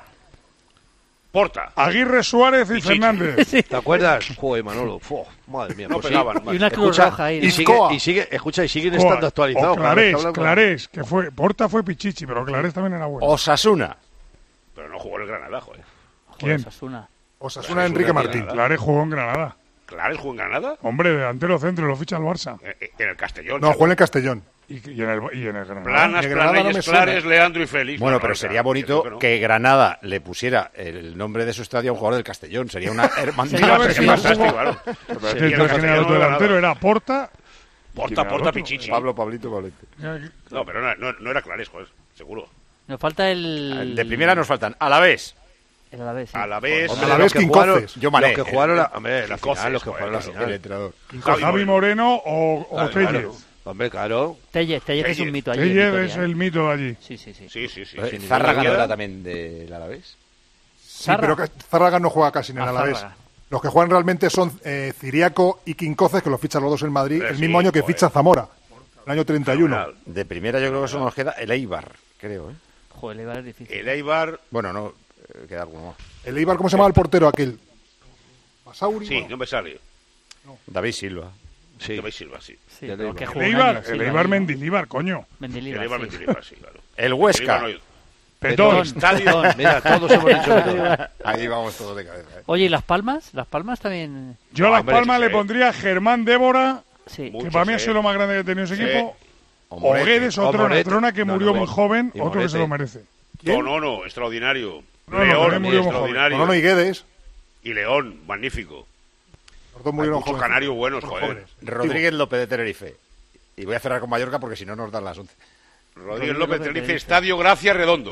Porta. Aguirre, Suárez y Pichichi. Fernández. ¿Te acuerdas? Joder, Manolo. Fu, madre mía. No pues sí. pegaban, Y una cruz Escucha, roja ahí, ¿no? y, sigue, y sigue, escucha, y siguen Joder, estando actualizados. O cada vez que Clarés, hablamos. Clarés, que fue. Porta fue Pichichi, pero Clarés también era bueno. Osasuna. Pero no jugó en el Granada, joder. ¿Quién? Osasuna. Osasuna, Enrique Martín. Clarés jugó en Granada. ¿Clarés jugó en Granada? Hombre, delantero centro, lo ficha el Barça. Eh, eh, en el Castellón. No, jugó en el Castellón. Y, y en el, y en el Granada. Planas, De Granada no Planelles, me suena. Clares, Leandro y Félix. Bueno, No, pero no, sería no, bonito creo que no. que Granada le pusiera el nombre de su estadio a un jugador del Castellón. Sería una hermandad. Mira a ver si Sería no fantástico, jugó. claro. El Sería el general Castellón otro de delantero Granada. era Porta. Porta, ¿Quién era Porta, el otro? Pichichi. Pablo, Pablito, Pablete. No, pero no, no, no era Clarés, joder, seguro. Nos falta el... De primera nos faltan Alavés. El Alavés, sí. A la vez. Hombre, Alavés, que Quincoces. jugaron, Yo Mané. los que jugaron la, hombre, la Quincoces, final, los que joder, jugaron la claro, final. El entrenador. Javi Javi Moreno o, o Claro, Tellez. claro. Hombre, claro. Tellez, Tellez es un Tellez. mito allí. en Tellez Vitoria, es ¿eh? el mito de allí. Sí, sí, sí. Sí, sí, sí. Eh, sin Zárraga ninguna no era duda. también del Alavés. Sí, Zarra. pero que Zárraga no juega casi en el Ah, Alavés. Zárraga. Los que juegan realmente son eh, Ciriaco y Quincoces, que los fichan los dos en Madrid, Eh, el sí, mismo año que joder. ficha Zamora, el año treinta y uno. De primera yo creo que solo nos queda el Eibar, creo. ¿eh? Joder, Eibar es difícil. El Eibar. Bueno, no, eh, queda alguno más. El Eibar, ¿cómo se llamaba el portero aquel? Pasauri. Sí, no me sale. David Silva. Sí. David Silva, sí. Sí, Ya pero te que digo. jugó El un Eibar, año, sí, el ahí. Eibar Mendilíbar, coño. El Mendilibar, Eibar sí. Mendilibar, sí, claro. El Huesca. El Eibar no- Petón. Estadio. Mira, todos hemos dicho Petón. Ahí vamos todos de cabeza. ¿eh? Oye, ¿y Las Palmas? Las Palmas también... Yo a Las Hombre, Palmas sí, le sí. pondría Germán Débora, Sí. Mucho, que para mí ha sí. sido lo más grande que ha tenido ese Sí. equipo. O O Moretti. Guedes o O Trona. Moretti. Trona que No, murió no, muy no. joven, Y otro que Moretti. se lo merece. ¿Quién? Tonono, extraordinario. No, no, León, también murió muy joven. extraordinario. Bonono y Guedes, Y León, magnífico. los dos Hay murieron muchos jóvenes. canarios buenos, Muy joder. jóvenes. Rodríguez López de Tenerife. Y voy a cerrar con Mallorca porque si no nos dan las once. Rodríguez López Tenerife, Estadio Gracia Redondo.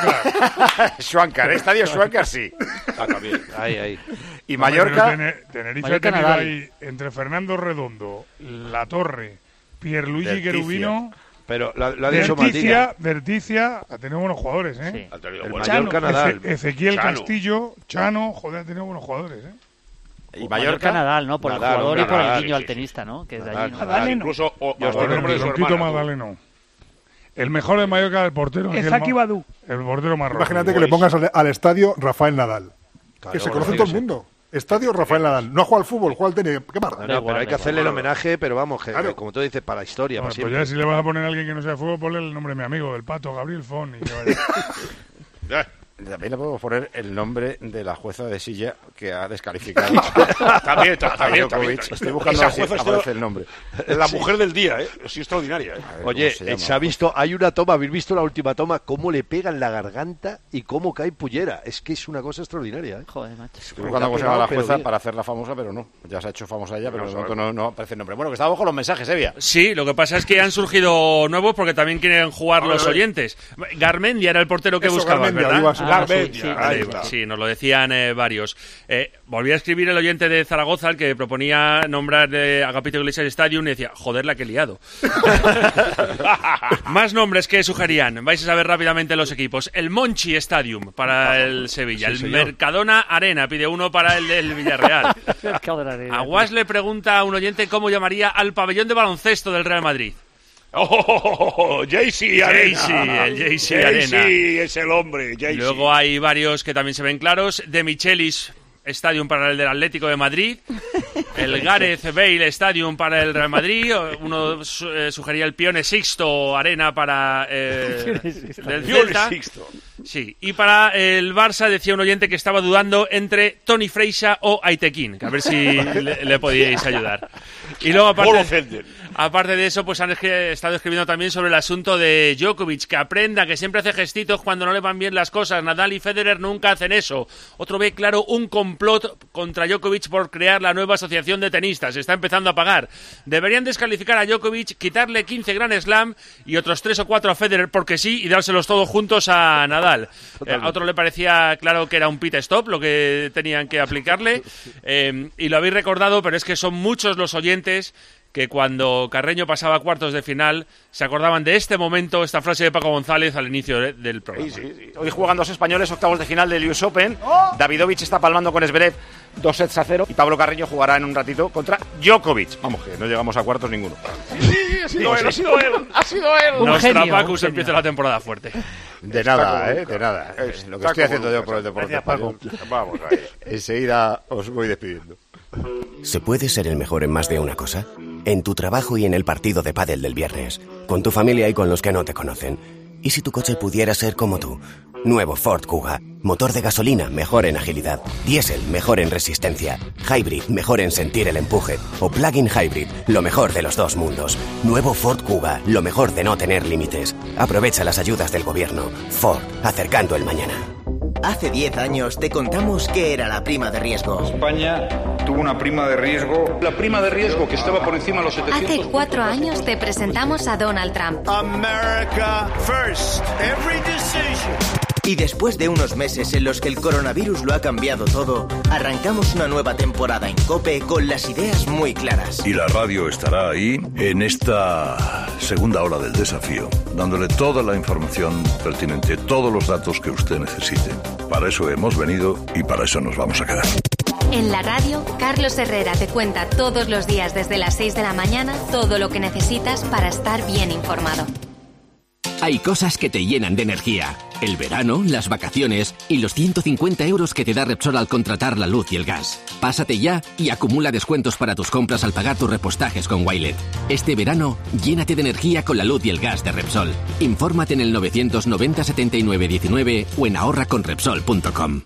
Suanca. Schwankar, estadio Schwankar sí. Ah, también. Ahí, ahí. Y Hombre, Mallorca, pero Tene- Tenerife Mallorca ha tenido Nadal. ahí entre Fernando Redondo, La Torre, Pierluigi Derticia. Querubino, Pero lo, lo ha dicho Derticia, Martina. Derticia, ha tenido buenos jugadores, ¿eh? Sí. Ha tenido El buenos. Mallorca Nadal. Eze- Ezequiel Chano. Castillo, Chano, joder, ha tenido buenos jugadores, ¿eh? y Mallorca Mallorca, Nadal, ¿no? Por Nadal, el jugador y por Nadal, el guiño sí, al sí. tenista, ¿no? Que es de Nadal, allí, ¿no? Nadal. Incluso o, Yo o estoy el nombre de El su Ronquito hermana. Magdaleno. El mejor de Mallorca del portero. aquel Ezaki ma- Badú. El portero más rojo. Imagínate que le pongas al, al estadio Rafael Nadal, Claro, que se bueno, conoce sí, todo el sí. mundo. Estadio Rafael Nadal. No juega al fútbol, juega al tenis. ¿Qué más? No, Da no, igual, pero hay da que hacerle el igual. homenaje, pero vamos, que, Claro. como tú dices, para la historia, Bueno, para pues siempre. ya si le vas a poner a alguien que no sea de fútbol, ponle el nombre de mi amigo, del Pato, Gabriel Fon. Y que vaya. Ya. también le podemos poner el nombre de la jueza de Silla que ha descalificado También, ta- a también, Djokovic. también. Estoy buscando Esa a ver si jueza ha sido aparece el nombre. La mujer del día, ¿eh? Sí, extraordinaria, ¿eh? A ver, Oye, ¿cómo se llama? se ha visto, hay una toma, ¿habéis visto la última toma? Cómo le pega en la garganta y cómo cae pullera. Es que es una cosa extraordinaria, ¿eh? Joder, macho. Estoy buscando cómo se llama la Pero jueza bien. para hacerla famosa, pero no. Ya se ha hecho famosa ella, pero No de momento sabemos. no, no aparece el nombre. Bueno, que estamos con los mensajes, Evia. Sí, lo que pasa es que han surgido nuevos porque también quieren jugar A ver, los a ver. oyentes. Garmendia era el portero que Eso, buscabas, Garmendia, ¿verdad? iba a ser. Ah, Garmendia, sí, sí. ahí Vale, está. sí, nos lo decían eh, varios. Eh, volví a escribir el oyente de Zaragoza, el que proponía nombrar eh, Agapito Iglesias Stadium, y decía, joder, la que he liado. Más nombres que sugerían. Vais a saber rápidamente los equipos. El Monchi Stadium para el Sevilla. Sí, el señor. Mercadona Arena pide uno para el del Villarreal. Mercado de la Arena. Aguas le pregunta a un oyente cómo llamaría al pabellón de baloncesto del Real Madrid. ¡Oh! Jaycee Arena. Jaycee, el Jaycee Arena. Jaycee es el hombre, Jaycee. Luego hay varios que también se ven claros. De Michelis Stadium para el del Atlético de Madrid. El Gareth Bale Stadium para el Real Madrid. Uno su- eh, sugería el Pione Sixto Arena para eh, del Pione Celta. Sixto. Sí, y para el Barça decía un oyente que estaba dudando entre Tony Freixa o Aitekin, que a ver si le, le podíais ayudar. Y luego Bolo aparte, Felden. aparte de eso, pues han escri- estado escribiendo también sobre el asunto de Djokovic, que aprenda, que siempre hace gestitos cuando no le van bien las cosas. Nadal y Federer nunca hacen eso. Otro ve claro un complot contra Djokovic por crear la nueva asociación de tenistas. Está empezando a pagar. Deberían descalificar a Djokovic, quitarle quince Grand Slam y otros tres o cuatro a Federer porque sí y dárselos todos juntos a Nadal. Eh, a otro le parecía claro que era un pit stop lo que tenían que aplicarle. Eh, y lo habéis recordado, pero es que son muchos los oyentes que cuando Carreño pasaba a cuartos de final se acordaban de este momento, esta frase de Paco González al inicio de, del programa. Sí, sí, sí. Hoy juegan dos españoles, octavos de final del U S Open. Davidovich está palmando con Zverev dos sets a cero y Pablo Carreño jugará en un ratito contra Djokovic. Vamos, que no llegamos a cuartos ninguno. Sí, ha sido él, ha sido él, ha sido él. Nostrapacus empieza la temporada fuerte. De nada, eh, de nada. Eh, lo que estoy haciendo yo por el deporte español. Vamos ahí. Enseguida os voy despidiendo. ¿Se puede ser el mejor en más de una cosa? En tu trabajo y en el partido de pádel del viernes, con tu familia y con los que no te conocen. ¿Y si tu coche pudiera ser como tú? Nuevo Ford Kuga. Motor de gasolina, mejor en agilidad. Diésel, mejor en resistencia. Hybrid, mejor en sentir el empuje. O plug-in hybrid, lo mejor de los dos mundos. Nuevo Ford Kuga, lo mejor de no tener límites. Aprovecha las ayudas del gobierno. Ford, acercando el mañana. Hace diez años te contamos qué era la prima de riesgo. España tuvo una prima de riesgo, la prima de riesgo que estaba por encima de los setecientos. Hace cuatro años te presentamos a Donald Trump. America first, every decision. Y después de unos meses en los que el coronavirus lo ha cambiado todo, arrancamos una nueva temporada en COPE con las ideas muy claras. Y la radio estará ahí en esta segunda ola del desafío, dándole toda la información pertinente, todos los datos que usted necesite. Para eso hemos venido y para eso nos vamos a quedar. En la radio, Carlos Herrera te cuenta todos los días desde las seis de la mañana todo lo que necesitas para estar bien informado. Hay cosas que te llenan de energía. El verano, las vacaciones y los ciento cincuenta euros que te da Repsol al contratar la luz y el gas. Pásate ya y acumula descuentos para tus compras al pagar tus repostajes con Wilet. Este verano, llénate de energía con la luz y el gas de Repsol. Infórmate en el novecientos noventa setenta y nueve diecinueve o en ahorra con repsol punto com.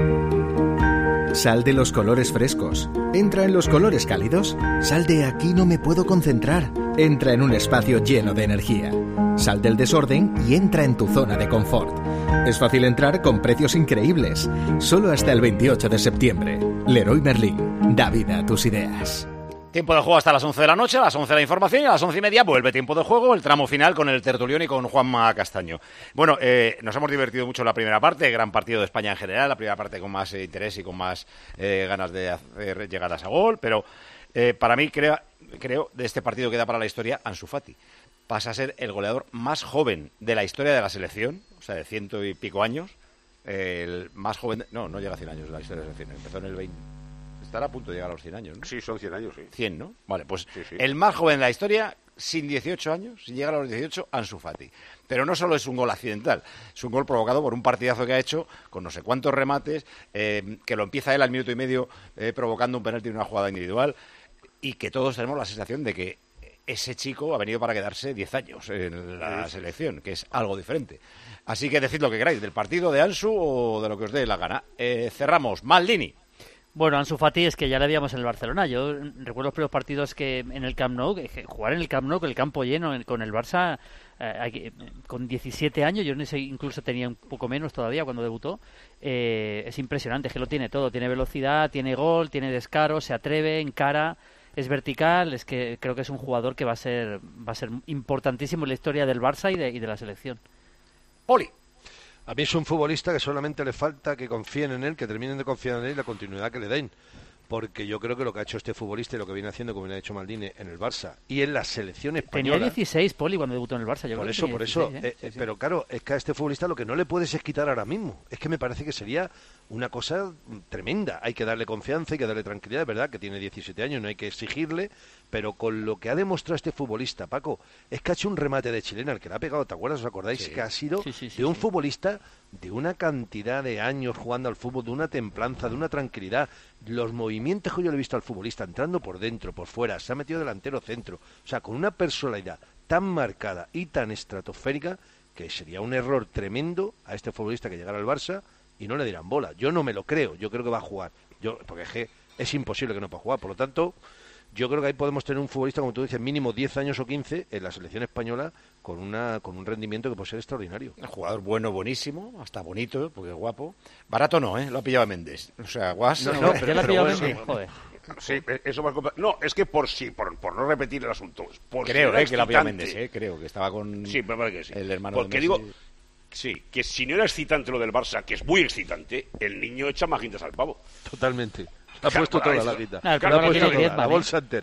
Sal de los colores frescos. Entra en los colores cálidos. Sal de aquí no me puedo concentrar. Entra en un espacio lleno de energía. Sal del desorden y entra en tu zona de confort. Es fácil entrar con precios increíbles. Solo hasta el veintiocho de septiembre. Leroy Merlin. Da vida a tus ideas. Tiempo de juego hasta las once de la noche, a las once la información y a las once y media vuelve tiempo de juego, el tramo final con el tertulión y con Juanma Castaño. Bueno, eh, nos hemos divertido mucho en la primera parte, gran partido de España en general, la primera parte con más eh, interés y con más eh, ganas de hacer llegadas a gol, pero eh, para mí creo, creo de este partido queda para la historia Ansu Fati. Pasa a ser el goleador más joven de la historia de la selección, o sea, de ciento y pico años, eh, el más joven, de, no, no llega a cien años la historia de la selección, empezó en el veinte. Estará a punto de llegar a los cien años, ¿no? Sí, son cien años, sí. cien, ¿no? Vale, pues sí, sí. El más joven de la historia, sin dieciocho años, sin llegar a los dieciocho, Ansu Fati. Pero no solo es un gol accidental, es un gol provocado por un partidazo que ha hecho, con no sé cuántos remates, eh, que lo empieza él al minuto y medio eh, provocando un penalti en una jugada individual, y que todos tenemos la sensación de que ese chico ha venido para quedarse diez años en la selección, que es algo diferente. Así que decid lo que queráis, del partido de Ansu o de lo que os dé la gana. Eh, cerramos. Maldini. Bueno, Ansu Fati es que ya le veíamos en el Barcelona. Yo recuerdo los primeros partidos que en el Camp Nou, que jugar en el Camp Nou con el campo lleno con el Barça, eh, con diecisiete años, yo no sé, incluso tenía un poco menos todavía cuando debutó, eh, es impresionante, es que lo tiene todo, tiene velocidad, tiene gol, tiene descaro, se atreve, encara, es vertical, es que creo que es un jugador que va a ser va a ser importantísimo en la historia del Barça y de, y de la selección. Poli. A mí es un futbolista que solamente le falta que confíen en él, que terminen de confiar en él y la continuidad que le den. Porque yo creo que lo que ha hecho este futbolista y lo que viene haciendo, como viene ha hecho Maldini, en el Barça y en la selección española... Tenía dieciséis, Poli, cuando debutó en el Barça. Yo por creo eso, que por dieciséis, eso. ¿eh? Eh, sí, sí. Pero claro, es que a este futbolista lo que no le puedes es quitar ahora mismo. Es que me parece que sería una cosa tremenda. Hay que darle confianza, hay que darle tranquilidad. Es verdad que tiene diecisiete años, no hay que exigirle... Pero con lo que ha demostrado este futbolista, Paco, es que ha hecho un remate de chilena, el que le ha pegado, ¿te acuerdas? ¿Os acordáis? Sí. Que ha sido sí, sí, sí, de un sí. futbolista de una cantidad de años jugando al fútbol, de una templanza, de una tranquilidad. Los movimientos que yo le he visto al futbolista, entrando por dentro, por fuera, se ha metido delantero centro. O sea, con una personalidad tan marcada y tan estratosférica que sería un error tremendo a este futbolista que llegara al Barça y no le dirán bola. Yo no me lo creo, yo creo que va a jugar. Yo Porque es, que es imposible que no pueda jugar, por lo tanto... Yo creo que ahí podemos tener un futbolista, como tú dices, mínimo diez años o quince en la selección española con una con un rendimiento que puede ser extraordinario. Un jugador bueno, buenísimo, hasta bonito, porque es guapo. Barato no, ¿eh? Lo ha pillado Méndez. O sea, guas... No, no, no, pero, ya lo ha pillado bueno, Méndez, joder. Sí, eso más compl- No, es que por sí, por, por no repetir el asunto. Por creo si eh, que lo ha pillado Méndez, ¿eh? Creo que estaba con sí, pero vale que sí. el hermano porque de Messi. digo, sí, que si no era excitante lo del Barça, que es muy excitante, el niño echa más guindas al pavo. Totalmente. Ha puesto toda la guita. Claro, ha puesto toda, la bolsa entera.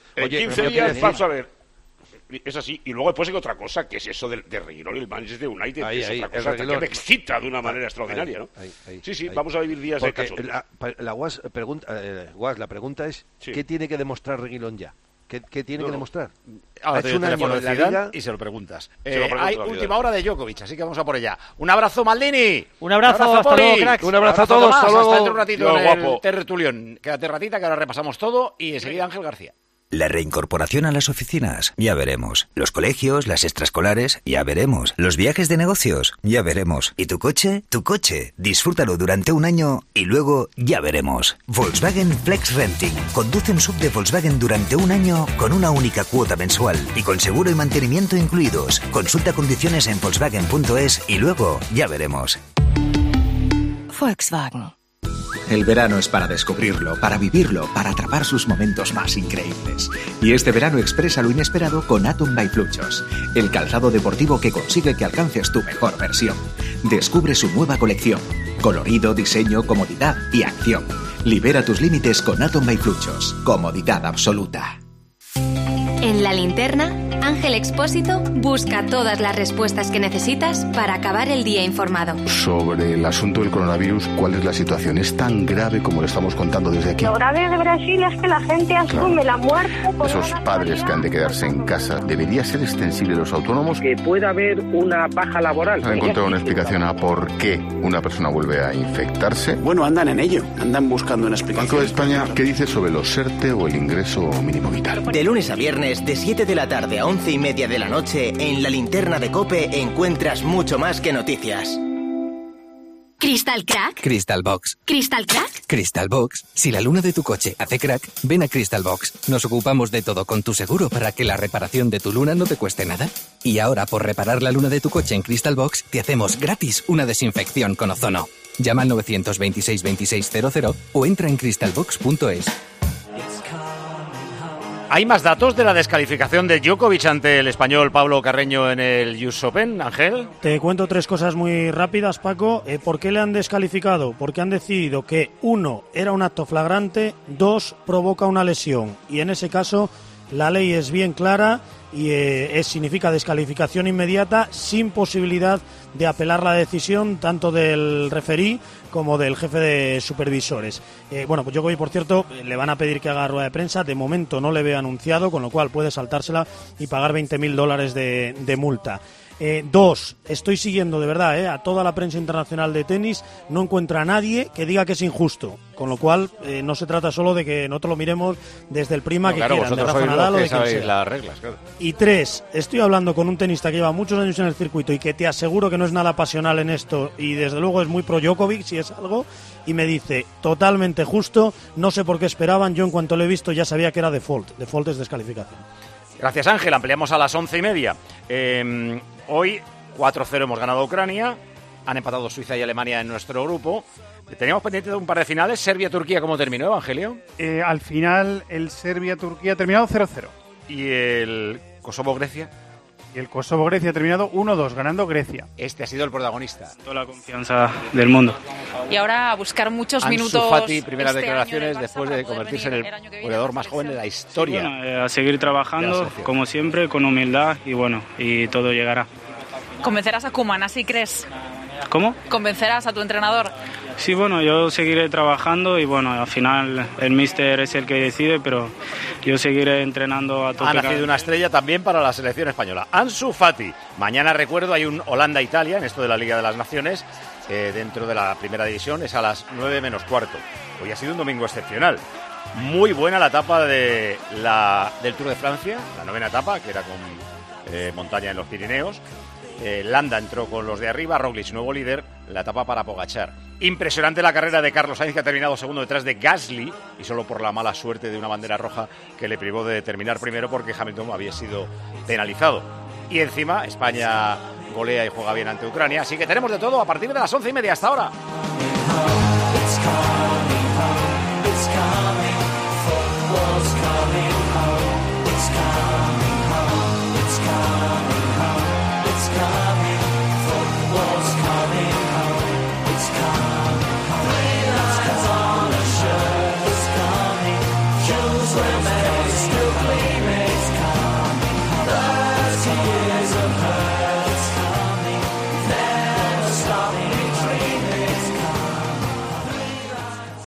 En Oye, quince pero días, decir- vamos a ver. Es así. Y luego después hay otra cosa, que es eso de, de Reguilón y el Manchester United. Ahí, que es ahí, otra el cosa que Reguilón. me excita de una manera extraordinaria, Ahí, ¿no? ahí, ahí, sí, sí, ahí. vamos a vivir días Porque de cachondeo. la, pa- la Guas pregunta, eh, Guas, la pregunta es, Sí. ¿qué tiene que demostrar Reguilón ya? ¿Qué, qué tiene No, que no. demostrar? Ahora Ha te hecho doy un el año teléfono en de la Zidane Liga. y se lo preguntas. Se Eh, lo pregunto hay a Zidane. última hora de Djokovic, así que vamos a por ella. Un abrazo, Maldini. Un abrazo, hasta Poli. luego, cracks. Un abrazo a todos, Tomás. hasta luego. Hasta dentro de un ratito Yo, en guapo. el tertulión. Quédate ratita que ahora repasamos todo y enseguida Ángel García. La reincorporación a las oficinas, ya veremos. Los colegios, las extraescolares, ya veremos. Los viajes de negocios, ya veremos. ¿Y tu coche? Tu coche. Disfrútalo durante un año y luego ya veremos. Volkswagen Flex Renting. Conduce un sub de Volkswagen durante un año con una única cuota mensual y con seguro y mantenimiento incluidos. Consulta condiciones en volkswagen punto es y luego ya veremos. Volkswagen. El verano es para descubrirlo, para vivirlo, para atrapar sus momentos más increíbles. Y este verano expresa lo inesperado con Atom by Fluchos, el calzado deportivo que consigue que alcances tu mejor versión. Descubre su nueva colección. Colorido, diseño, comodidad y acción. Libera tus límites con Atom by Fluchos. Comodidad absoluta. En La Linterna, Ángel Expósito busca todas las respuestas que necesitas para acabar el día informado. Sobre el asunto del coronavirus, ¿cuál es la situación? ¿Es tan grave como lo estamos contando desde aquí? Lo grave de Brasil es que la gente asume la muerte por Esos una padres que han de quedarse en casa, ¿debería ser extensible a los autónomos? Que pueda haber una baja laboral. ¿Han encontrado una explicación a por qué una persona vuelve a infectarse? Bueno, andan en ello, andan buscando una explicación. Banco de España, ¿qué dice sobre los ERTE o el ingreso mínimo vital? De lunes a viernes, de siete de la tarde a once y media de la noche, en La Linterna de COPE encuentras mucho más que noticias. ¿Crystal Crack? Crystal Box. ¿Crystal Crack? Crystal Box. Si la luna de tu coche hace crack, ven a Crystal Box. Nos ocupamos de todo con tu seguro para que la reparación de tu luna no te cueste nada. Y ahora, por reparar la luna de tu coche en Crystal Box, te hacemos gratis una desinfección con ozono. Llama al nueve dos seis, veintiséis cero cero o entra en crystal box punto es. ¿Hay más datos de la descalificación de Djokovic ante el español Pablo Carreño en el U S Open, Ángel? Te cuento tres cosas muy rápidas, Paco. Eh, ¿Por qué le han descalificado? Porque han decidido que, uno, era un acto flagrante, dos, provoca una lesión. Y en ese caso, la ley es bien clara y eh, es, significa descalificación inmediata sin posibilidad de apelar la decisión tanto del referí como del jefe de supervisores. Eh, bueno, pues Djokovic, por cierto, le van a pedir que haga rueda de prensa. De momento no le veo anunciado, con lo cual puede saltársela y pagar veinte mil dólares de, de multa. Eh, dos, estoy siguiendo de verdad eh, a toda la prensa internacional de tenis, no encuentro a nadie que diga que es injusto, con lo cual eh, no se trata solo de que nosotros lo miremos desde el prima No, que claro, quieran, de vosotros Rafa sois Nadal o los de que quien sabéis sea. las reglas, claro. Y tres, estoy hablando con un tenista que lleva muchos años en el circuito y que te aseguro que no es nada pasional en esto y desde luego es muy pro Djokovic si es algo, y me dice, totalmente justo, no sé por qué esperaban, yo en cuanto lo he visto ya sabía que era default, default es descalificación. Gracias, Ángel. Ampliamos a las once y media. Eh, hoy cuatro cero hemos ganado a Ucrania, han empatado Suiza y Alemania en nuestro grupo. Teníamos pendiente de un par de finales. Serbia-Turquía, ¿cómo terminó, Evangelio? Eh, al final, el Serbia-Turquía ha terminado cero cero. ¿Y el Kosovo-Grecia? Y el Kosovo-Grecia ha terminado uno dos, ganando Grecia. Este ha sido el protagonista. Toda la confianza del mundo. Y ahora a buscar muchos Ansu minutos. Fati, primeras este declaraciones año después de convertirse en el, el goleador más joven de la historia. Bueno, eh, a seguir trabajando, como siempre, con humildad y bueno, y todo llegará. Convencerás a Koeman, ¿así crees? ¿Cómo? Convencerás a tu entrenador. Sí, bueno, yo seguiré trabajando y bueno, al final el míster es el que decide, pero yo seguiré entrenando a tope. Ha nacido una estrella también para la selección española. Ansu Fati. Mañana, recuerdo, hay un Holanda-Italia en esto de la Liga de las Naciones, eh, dentro de la primera división, es a las nueve menos cuarto. Hoy ha sido un domingo excepcional. Muy buena la etapa de la, del Tour de Francia, la novena etapa, que era con eh, montaña en los Pirineos. Eh, Landa entró con los de arriba, Roglic nuevo líder, la etapa para Pogačar. Impresionante la carrera de Carlos Sainz, que ha terminado segundo detrás de Gasly, y solo por la mala suerte de una bandera roja que le privó de terminar primero porque Hamilton había sido penalizado. Y encima España golea y juega bien ante Ucrania, así que tenemos de todo a partir de las once y media hasta ahora. Still play tears of her.